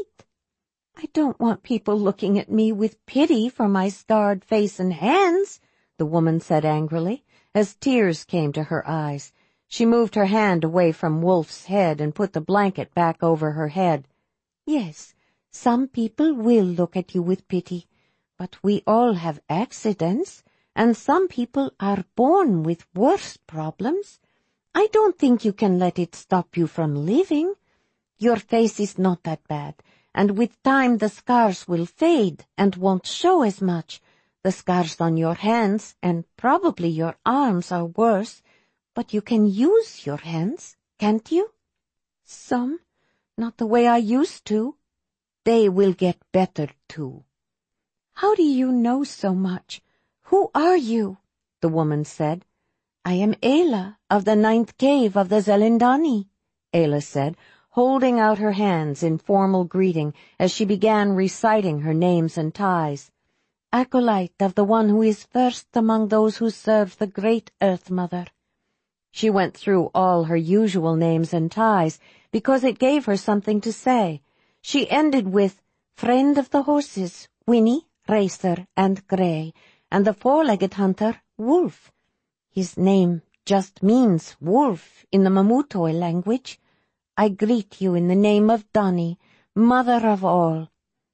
"I don't want people looking at me with pity for my scarred face and hands," the woman said angrily, as tears came to her eyes. She moved her hand away from Wolf's head and put the blanket back over her head. "Yes, some people will look at you with pity, but we all have accidents, and some people are born with worse problems. I don't think you can let it stop you from living. Your face is not that bad, and with time the scars will fade and won't show as much. The scars on your hands and probably your arms are worse, but you can use your hands, can't you?" "Some, not the way I used to." "They will get better, too." "How do you know so much? Who are you?" the woman said. "I am Ayla of the ninth cave of the Zelindani," Ayla said, holding out her hands in formal greeting as she began reciting her names and ties. "Acolyte of the one who is first among those who serve the great Earth Mother." She went through all her usual names and ties because it gave her something to say. She ended with "Friend of the horses, Winnie, Racer, and Grey, and the four-legged hunter, Wolf." His name just means wolf in the Mamutoi language. "I greet you in the name of Dani, mother of all."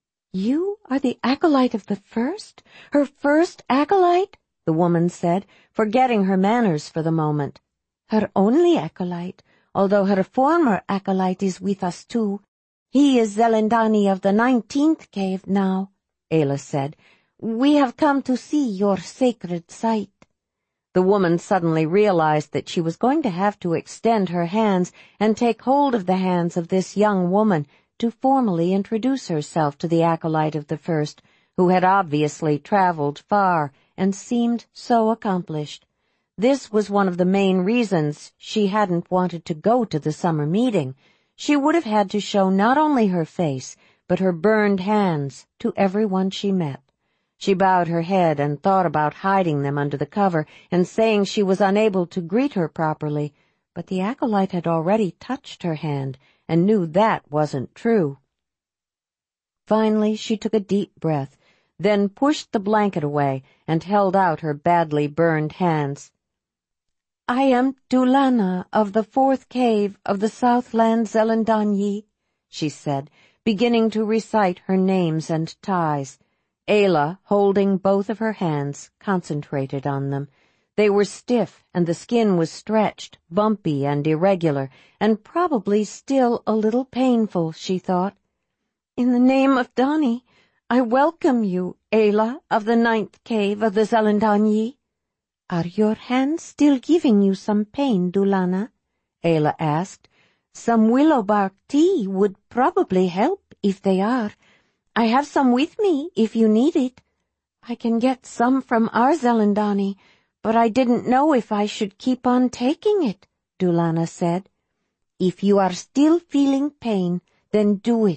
"You are the acolyte of the first? Her first acolyte?" the woman said, forgetting her manners for the moment. "Her only acolyte, although her former acolyte is with us too. He is Zelindani of the nineteenth cave now," Ayla said. "We have come to see your sacred site." The woman suddenly realized that she was going to have to extend her hands and take hold of the hands of this young woman to formally introduce herself to the acolyte of the first, who had obviously traveled far and seemed so accomplished. This was one of the main reasons she hadn't wanted to go to the summer meeting. She would have had to show not only her face, but her burned hands to everyone she met. She bowed her head and thought about hiding them under the cover and saying she was unable to greet her properly, but the acolyte had already touched her hand and knew that wasn't true. Finally, she took a deep breath, then pushed the blanket away and held out her badly burned hands. "I am Dulana of the fourth cave of the Southland Zelendanyi," she said, beginning to recite her names and ties. Ayla, holding both of her hands, concentrated on them. They were stiff, and the skin was stretched, bumpy and irregular, and probably still a little painful, she thought. "In the name of Dani, I welcome you, Ayla of the ninth cave of the Zelendanyi." "Are your hands still giving you some pain, Dulana?" Ayla asked. "Some willow bark tea would probably help if they are. I have some with me if you need it." "I can get some from our Zelindani, but I didn't know if I should keep on taking it," Dulana said. "If you are still feeling pain, then do it.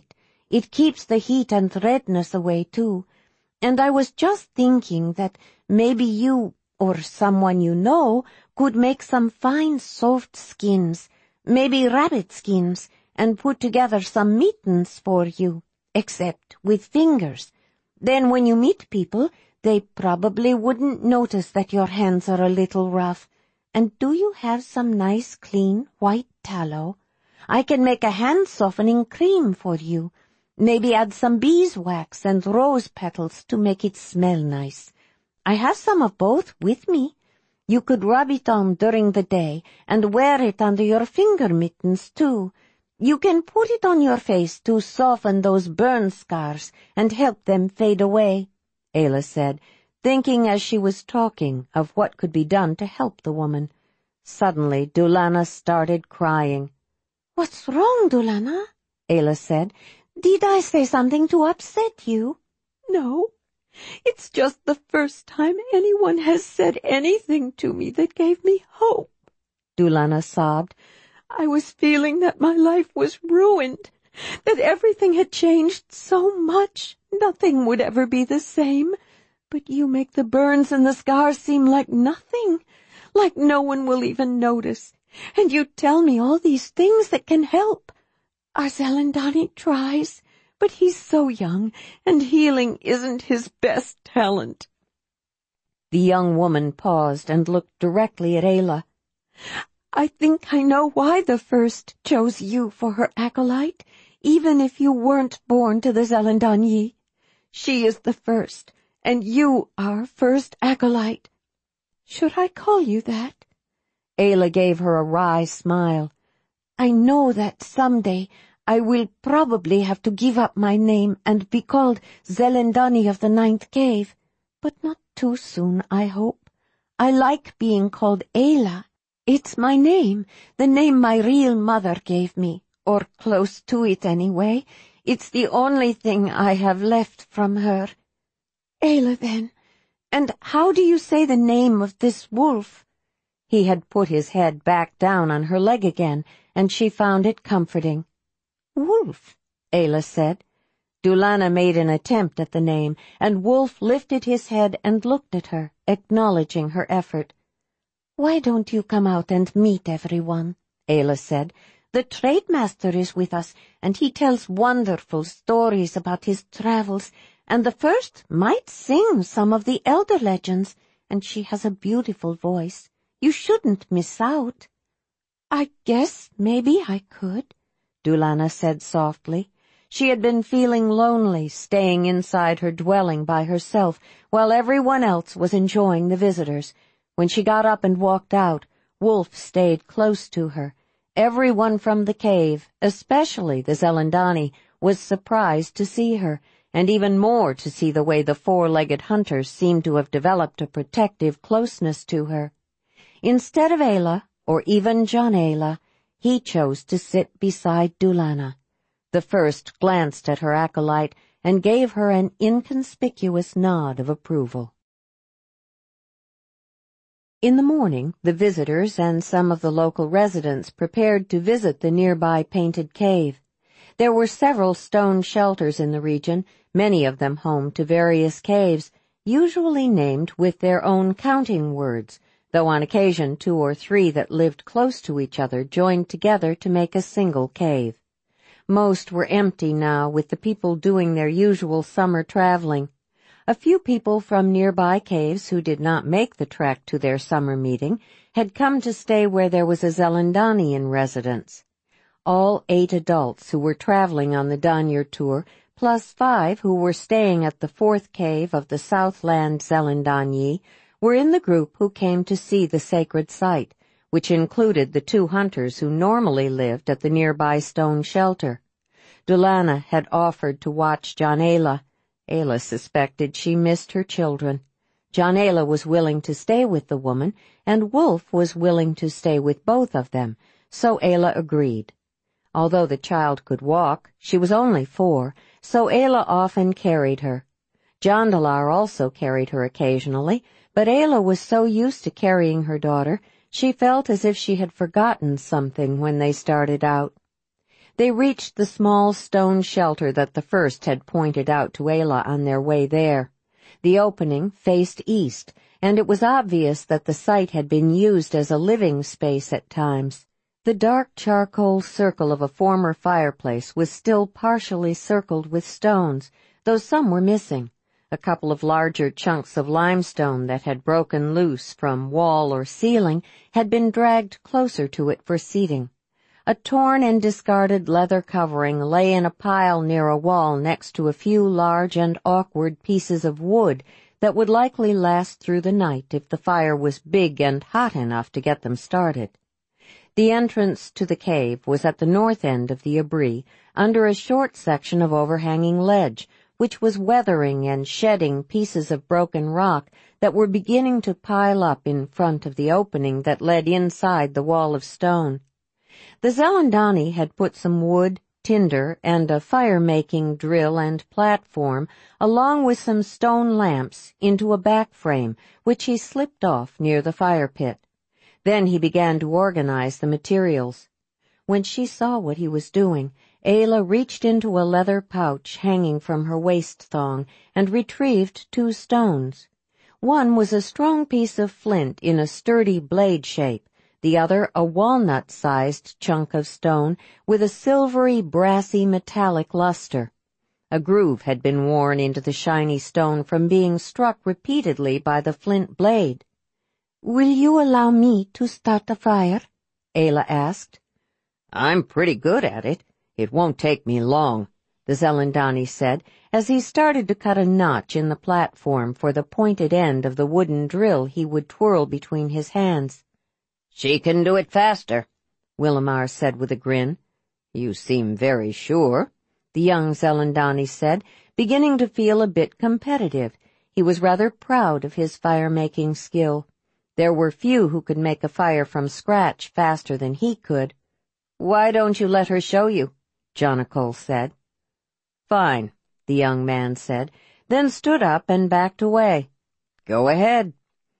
It keeps the heat and redness away, too. And I was just thinking that maybe you, or someone you know, could make some fine soft skins, maybe rabbit skins, and put together some mittens for you, except with fingers. Then when you meet people, they probably wouldn't notice that your hands are a little rough. And do you have some nice clean white tallow? I can make a hand-softening cream for you. Maybe add some beeswax and rose petals to make it smell nice. I have some of both with me. You could rub it on during the day and wear it under your finger mittens, too. You can put it on your face to soften those burn scars and help them fade away, Ayla said, thinking as she was talking of what could be done to help the woman. Suddenly, Dulana started crying. "What's wrong, Dulana?" Ayla said. "Did I say something to upset you?" "No. It's just the first time anyone has said anything to me that gave me hope," Dulana sobbed. "I was feeling that my life was ruined, that everything had changed so much, nothing would ever be the same. But you make the burns and the scars seem like nothing, like no one will even notice. And you tell me all these things that can help. Our Zelandani tries, but he's so young, and healing isn't his best talent." The young woman paused and looked directly at Ayla. "I think I know why the First chose you for her acolyte, even if you weren't born to the Zelandani. She is the First, and you are First acolyte. Should I call you that?" Ayla gave her a wry smile. "I know that someday I will probably have to give up my name and be called Zelandani of the Ninth Cave, but not too soon, I hope. I like being called Ayla. It's my name, the name my real mother gave me, or close to it anyway. It's the only thing I have left from her." "Ayla, then. And how do you say the name of this wolf?" He had put his head back down on her leg again, and she found it comforting. "Wolf," Ayla said. Dulana made an attempt at the name, and Wolf lifted his head and looked at her, acknowledging her effort. "Why don't you come out and meet everyone?" Ayla said. "The trade master is with us, and he tells wonderful stories about his travels, and the First might sing some of the elder legends, and she has a beautiful voice. You shouldn't miss out." "I guess maybe I could," Dulana said softly. She had been feeling lonely, staying inside her dwelling by herself, while everyone else was enjoying the visitors. When she got up and walked out, Wolf stayed close to her. Everyone from the cave, especially the Zelandani, was surprised to see her, and even more to see the way the four-legged hunters seemed to have developed a protective closeness to her. Instead of Ayla, or even John Ayla, he chose to sit beside Dulana. The First glanced at her acolyte and gave her an inconspicuous nod of approval. In the morning, the visitors and some of the local residents prepared to visit the nearby painted cave. There were several stone shelters in the region, many of them home to various caves, usually named with their own counting words, though on occasion two or three that lived close to each other joined together to make a single cave. Most were empty now, with the people doing their usual summer traveling. A few people from nearby caves who did not make the trek to their summer meeting had come to stay where there was a Zelandani in residence. All eight adults who were traveling on the Danyar tour, plus five who were staying at the fourth cave of the Southland Zelandani, were in the group who came to see the sacred site, which included the two hunters who normally lived at the nearby stone shelter. Dulana had offered to watch John Ayla. Ayla suspected she missed her children. John Ayla was willing to stay with the woman, and Wolf was willing to stay with both of them, so Ayla agreed. Although the child could walk, she was only four, so Ayla often carried her. Jondalar also carried her occasionally, but Ayla was so used to carrying her daughter, she felt as if she had forgotten something when they started out. They reached the small stone shelter that the first had pointed out to Ayla on their way there. The opening faced east, and it was obvious that the site had been used as a living space at times. The dark charcoal circle of a former fireplace was still partially circled with stones, though some were missing. A couple of larger chunks of limestone that had broken loose from wall or ceiling had been dragged closer to it for seating. A torn and discarded leather covering lay in a pile near a wall next to a few large and awkward pieces of wood that would likely last through the night if the fire was big and hot enough to get them started. The entrance to the cave was at the north end of the abri, under a short section of overhanging ledge, which was weathering and shedding pieces of broken rock that were beginning to pile up in front of the opening that led inside the wall of stone. The Zelandani had put some wood, tinder, and a fire-making drill and platform, along with some stone lamps, into a back frame, which he slipped off near the fire pit. Then he began to organize the materials. When she saw what he was doing, Ayla reached into a leather pouch hanging from her waist thong and retrieved two stones. One was a strong piece of flint in a sturdy blade shape, the other a walnut-sized chunk of stone with a silvery, brassy, metallic luster. A groove had been worn into the shiny stone from being struck repeatedly by the flint blade. "Will you allow me to start the fire?" Ayla asked. "I'm pretty good at it. It won't take me long," the Zelandani said, as he started to cut a notch in the platform for the pointed end of the wooden drill he would twirl between his hands. "She can do it faster," Willamar said with a grin. "You seem very sure," the young Zelandani said, beginning to feel a bit competitive. He was rather proud of his fire-making skill. There were few who could make a fire from scratch faster than he could. "Why don't you let her show you?" Jonacol said. "Fine," the young man said, then stood up and backed away. "Go ahead."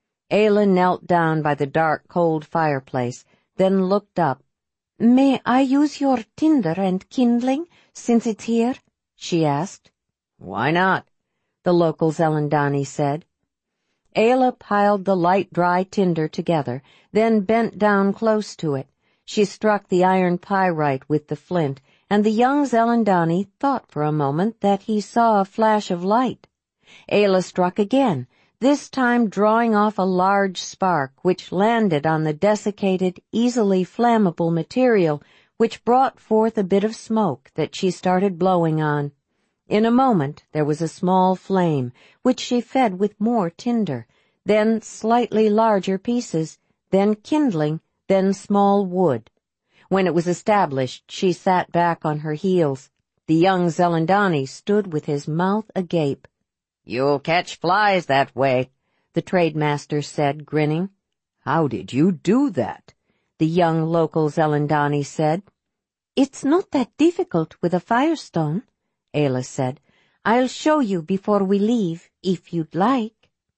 Ayla knelt down by the dark, cold fireplace, then looked up. "May I use your tinder and kindling, since it's here?" she asked. "Why not?" the local Zelandani said. Ayla piled the light, dry tinder together, then bent down close to it. She struck the iron pyrite with the flint, and the young Zelandani thought for a moment that he saw a flash of light. Ayla struck again, this time drawing off a large spark which landed on the desiccated, easily flammable material, which brought forth a bit of smoke that she started blowing on. In a moment there was a small flame, which she fed with more tinder, then slightly larger pieces, then kindling, then small wood. When it was established, she sat back on her heels. The young Zelandani stood with his mouth agape. "You'll catch flies that way," the trademaster said, grinning. "How did you do that?" the young local Zelandani said. "It's not that difficult with a firestone," Ayla said. "I'll show you before we leave, if you'd like."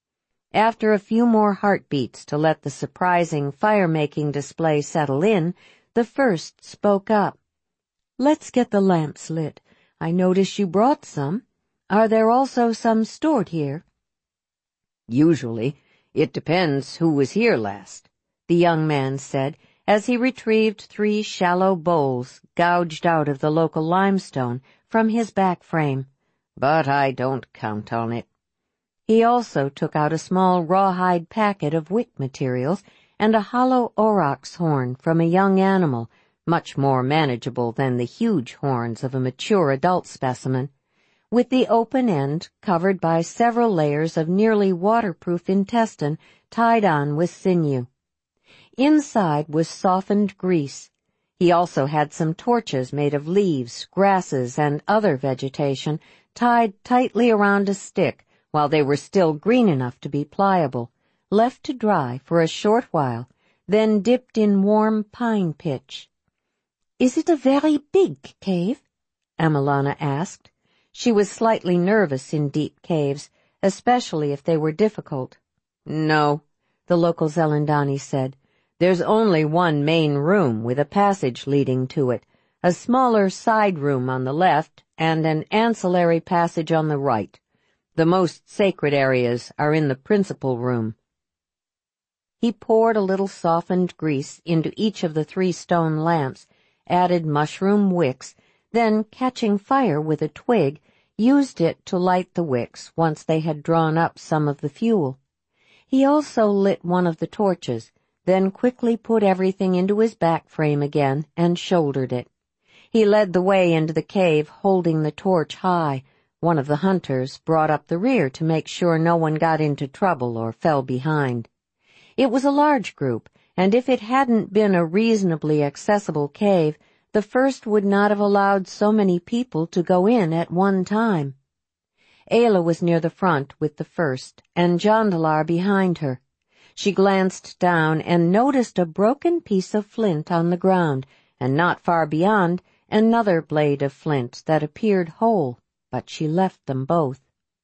After a few more heartbeats to let the surprising fire-making display settle in, the first spoke up. "Let's get the lamps lit. I notice you brought some. Are there also some stored here?" "Usually. It depends who was here last," the young man said, as he retrieved three shallow bowls, gouged out of the local limestone, from his back frame. "But I don't count on it." He also took out a small rawhide packet of wick materials and a hollow aurochs horn from a young animal, much more manageable than the huge horns of a mature adult specimen, with the open end covered by several layers of nearly waterproof intestine tied on with sinew. Inside was softened grease. He also had some torches made of leaves, grasses, and other vegetation tied tightly around a stick while they were still green enough to be pliable, left to dry for a short while, then dipped in warm pine pitch. "Is it a very big cave?" Emelana asked. She was slightly nervous in deep caves, especially if they were difficult. "No," the local Zelandani said. "There's only one main room with a passage leading to it, a smaller side room on the left, and an ancillary passage on the right. The most sacred areas are in the principal room. He poured a little softened grease into each of the three stone lamps, added mushroom wicks, then, catching fire with a twig, used it to light the wicks once they had drawn up some of the fuel. He also lit one of the torches, then quickly put everything into his back frame again and shouldered it. He led the way into the cave, holding the torch high. One of the hunters brought up the rear to make sure no one got into trouble or fell behind. It was a large group, and if it hadn't been a reasonably accessible cave, the first would not have allowed so many people to go in at one time. Ayla was near the front with the first, and Jondalar behind her. She glanced down and noticed a broken piece of flint on the ground, and not far beyond, another blade of flint that appeared whole, but she left them both.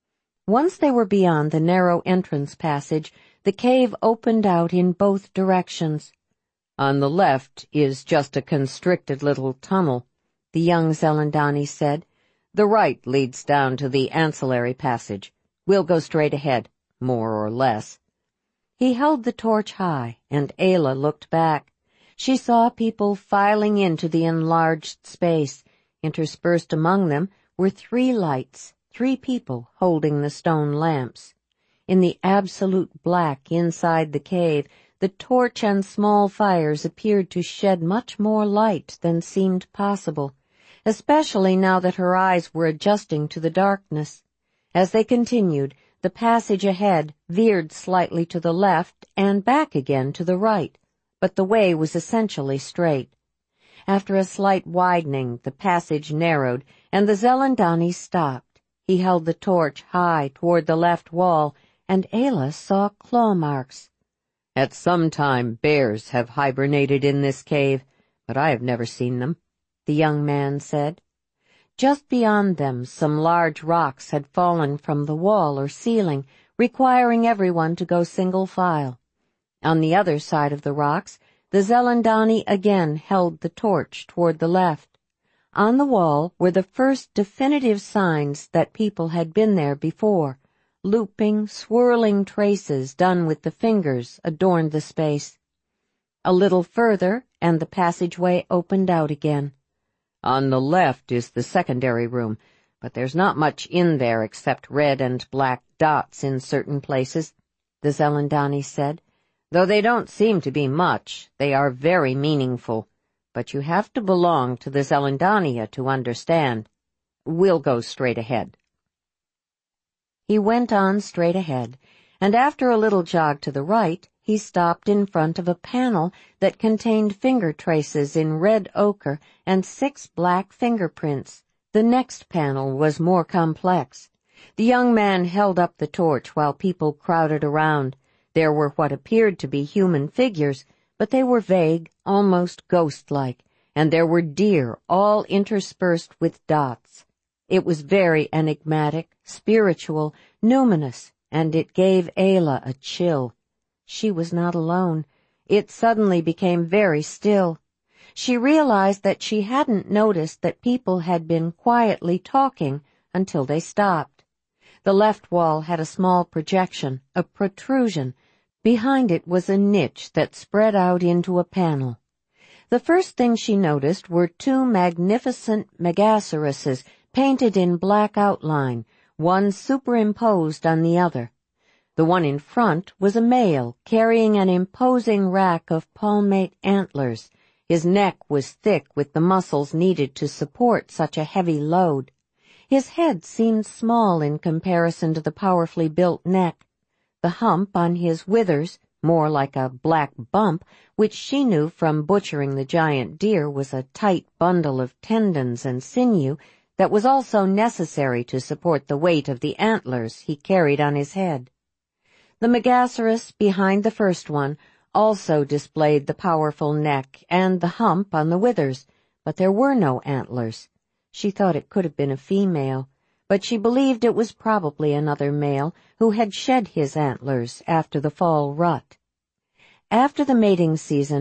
Once they were beyond the narrow entrance passage, the cave opened out in both directions. "On the left is just a constricted little tunnel," the young Zelandani said. "The right leads down to the ancillary passage. We'll go straight ahead, more or less." He held the torch high, and Ayla looked back. She saw people filing into the enlarged space. Interspersed among them were three lights, three people holding the stone lamps. In the absolute black inside the cave, the torch and small fires appeared to shed much more light than seemed possible, especially now that her eyes were adjusting to the darkness. As they continued, the passage ahead veered slightly to the left and back again to the right, but the way was essentially straight. After a slight widening, the passage narrowed, and the Zelandani stopped. He held the torch high toward the left wall, and Ayla saw claw marks. "At some time bears have hibernated in this cave, but I have never seen them," the young man said. Just beyond them, some large rocks had fallen from the wall or ceiling, requiring everyone to go single file. On the other side of the rocks, the Zelandani again held the torch toward the left. On the wall were the first definitive signs that people had been there before. Looping, swirling traces done with the fingers adorned the space. A little further, and the passageway opened out again. "On the left is the secondary room, but there's not much in there except red and black dots in certain places," the Zelandani said. "Though they don't seem to be much, they are very meaningful. But you have to belong to the Zelandania to understand. We'll go straight ahead." He went on straight ahead, and after a little jog to the right, he stopped in front of a panel that contained finger traces in red ochre and six black fingerprints. The next panel was more complex. The young man held up the torch while people crowded around. There were what appeared to be human figures, but they were vague, almost ghost-like, and there were deer all interspersed with dots. It was very enigmatic, spiritual, numinous, and it gave Ayla a chill. She was not alone. It suddenly became very still. She realized that she hadn't noticed that people had been quietly talking until they stopped. The left wall had a small projection, a protrusion. Behind it was a niche that spread out into a panel. The first thing she noticed were two magnificent megaceroses painted in black outline, one superimposed on the other. The one in front was a male carrying an imposing rack of palmate antlers. His neck was thick with the muscles needed to support such a heavy load. His head seemed small in comparison to the powerfully built neck. The hump on his withers, more like a black bump, which she knew from butchering the giant deer was a tight bundle of tendons and sinew that was also necessary to support the weight of the antlers he carried on his head. The megacerus behind the first one also displayed the powerful neck and the hump on the withers, but there were no antlers. She thought it could have been a female, but she believed it was probably another male who had shed his antlers after the fall rut. After the mating season,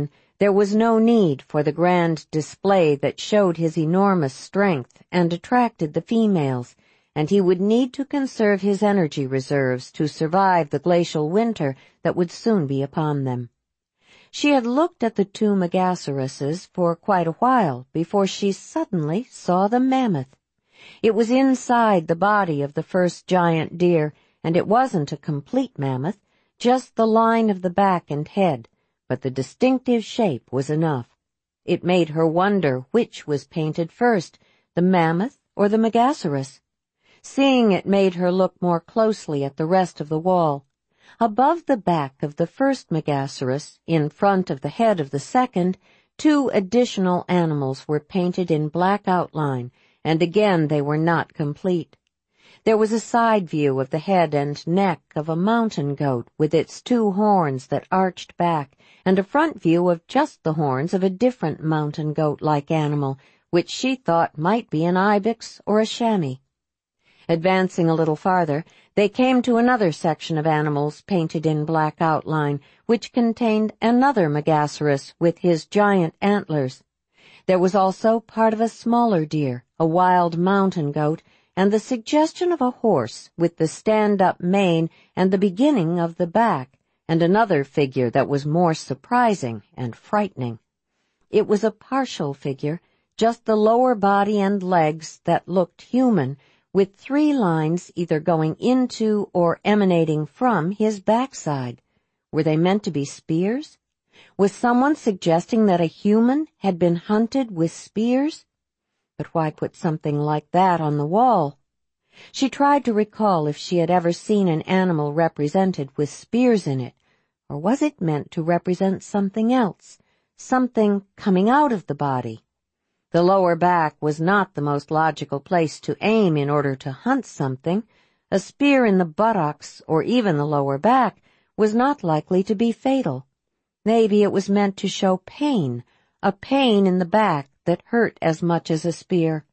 There was no need for the grand display that showed his enormous strength and attracted the females, and he would need to conserve his energy reserves to survive the glacial winter that would soon be upon them. She had looked at the two Megaceruses for quite a while before she suddenly saw the mammoth. It was inside the body of the first giant deer, and it wasn't a complete mammoth, just the line of the back and head, but the distinctive shape was enough. It made her wonder which was painted first, the mammoth or the Megacerus. Seeing it made her look more closely at the rest of the wall. Above the back of the first Megacerus, in front of the head of the second, two additional animals were painted in black outline, and again they were not complete. There was a side view of the head and neck of a mountain goat with its two horns that arched back, and a front view of just the horns of a different mountain goat-like animal, which she thought might be an ibex or a chamois. Advancing a little farther, they came to another section of animals painted in black outline, which contained another Megacerus with his giant antlers. There was also part of a smaller deer, a wild mountain goat, and the suggestion of a horse with the stand-up mane and the beginning of the back, and another figure that was more surprising and frightening. It was a partial figure, just the lower body and legs that looked human, with three lines either going into or emanating from his backside. Were they meant to be spears? Was someone suggesting that a human had been hunted with spears? But why put something like that on the wall? She tried to recall if she had ever seen an animal represented with spears in it, or was it meant to represent something else, something coming out of the body? The lower back was not the most logical place to aim in order to hunt something. A spear in the buttocks, or even the lower back, was not likely to be fatal. Maybe it was meant to show pain, a pain in the back that hurt as much as a spear.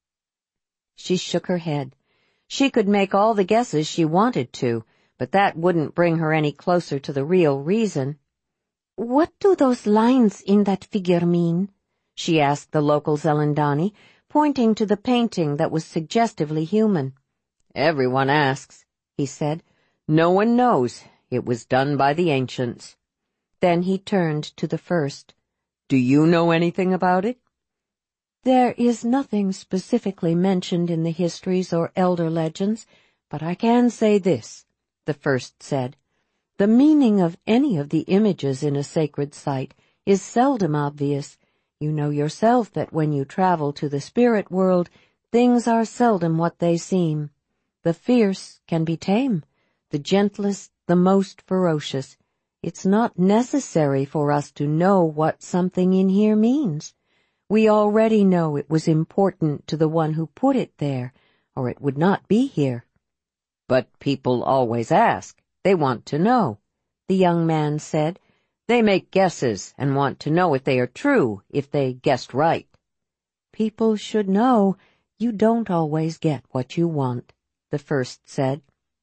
She shook her head. She could make all the guesses she wanted to, but that wouldn't bring her any closer to the real reason. "What do those lines in that figure mean?" she asked the local Zelendani, pointing to the painting that was suggestively human. "Everyone asks," he said. "No one knows. It was done by the ancients." Then he turned to the first. "Do you know anything about it?" "There is nothing specifically mentioned in the histories or elder legends, but I can say this," the first said. "The meaning of any of the images in a sacred site is seldom obvious. You know yourself that when you travel to the spirit world, things are seldom what they seem. The fierce can be tame, the gentlest the most ferocious. It's not necessary for us to know what something in here means. We already know it was important to the one who put it there, or it would not be here." "But people always ask. They want to know," the young man said. "They make guesses and want to know if they are true, if they guessed right." "People should know you don't always get what you want," the first said.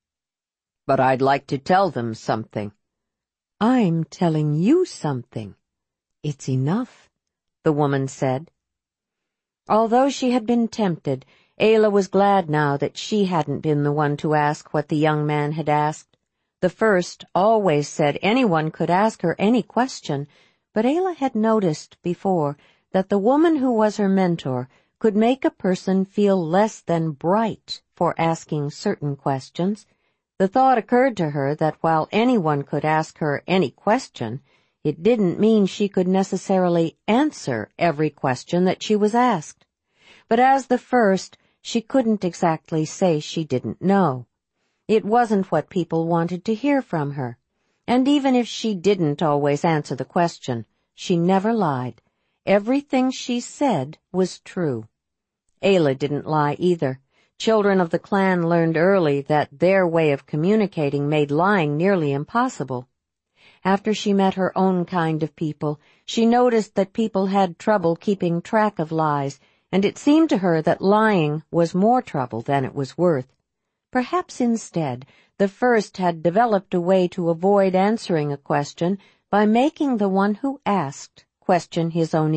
"But I'd like to tell them something." "I'm telling you something. It's enough," the woman said. Although she had been tempted, Ayla was glad now that she hadn't been the one to ask what the young man had asked. The first always said anyone could ask her any question, but Ayla had noticed before that the woman who was her mentor could make a person feel less than bright for asking certain questions. The thought occurred to her that while anyone could ask her any question, it didn't mean she could necessarily answer every question that she was asked. But as the first, she couldn't exactly say she didn't know. It wasn't what people wanted to hear from her. And even if she didn't always answer the question, she never lied. Everything she said was true. Ayla didn't lie either. Children of the clan learned early that their way of communicating made lying nearly impossible. After she met her own kind of people, she noticed that people had trouble keeping track of lies, and it seemed to her that lying was more trouble than it was worth. Perhaps instead, the first had developed a way to avoid answering a question by making the one who asked question his own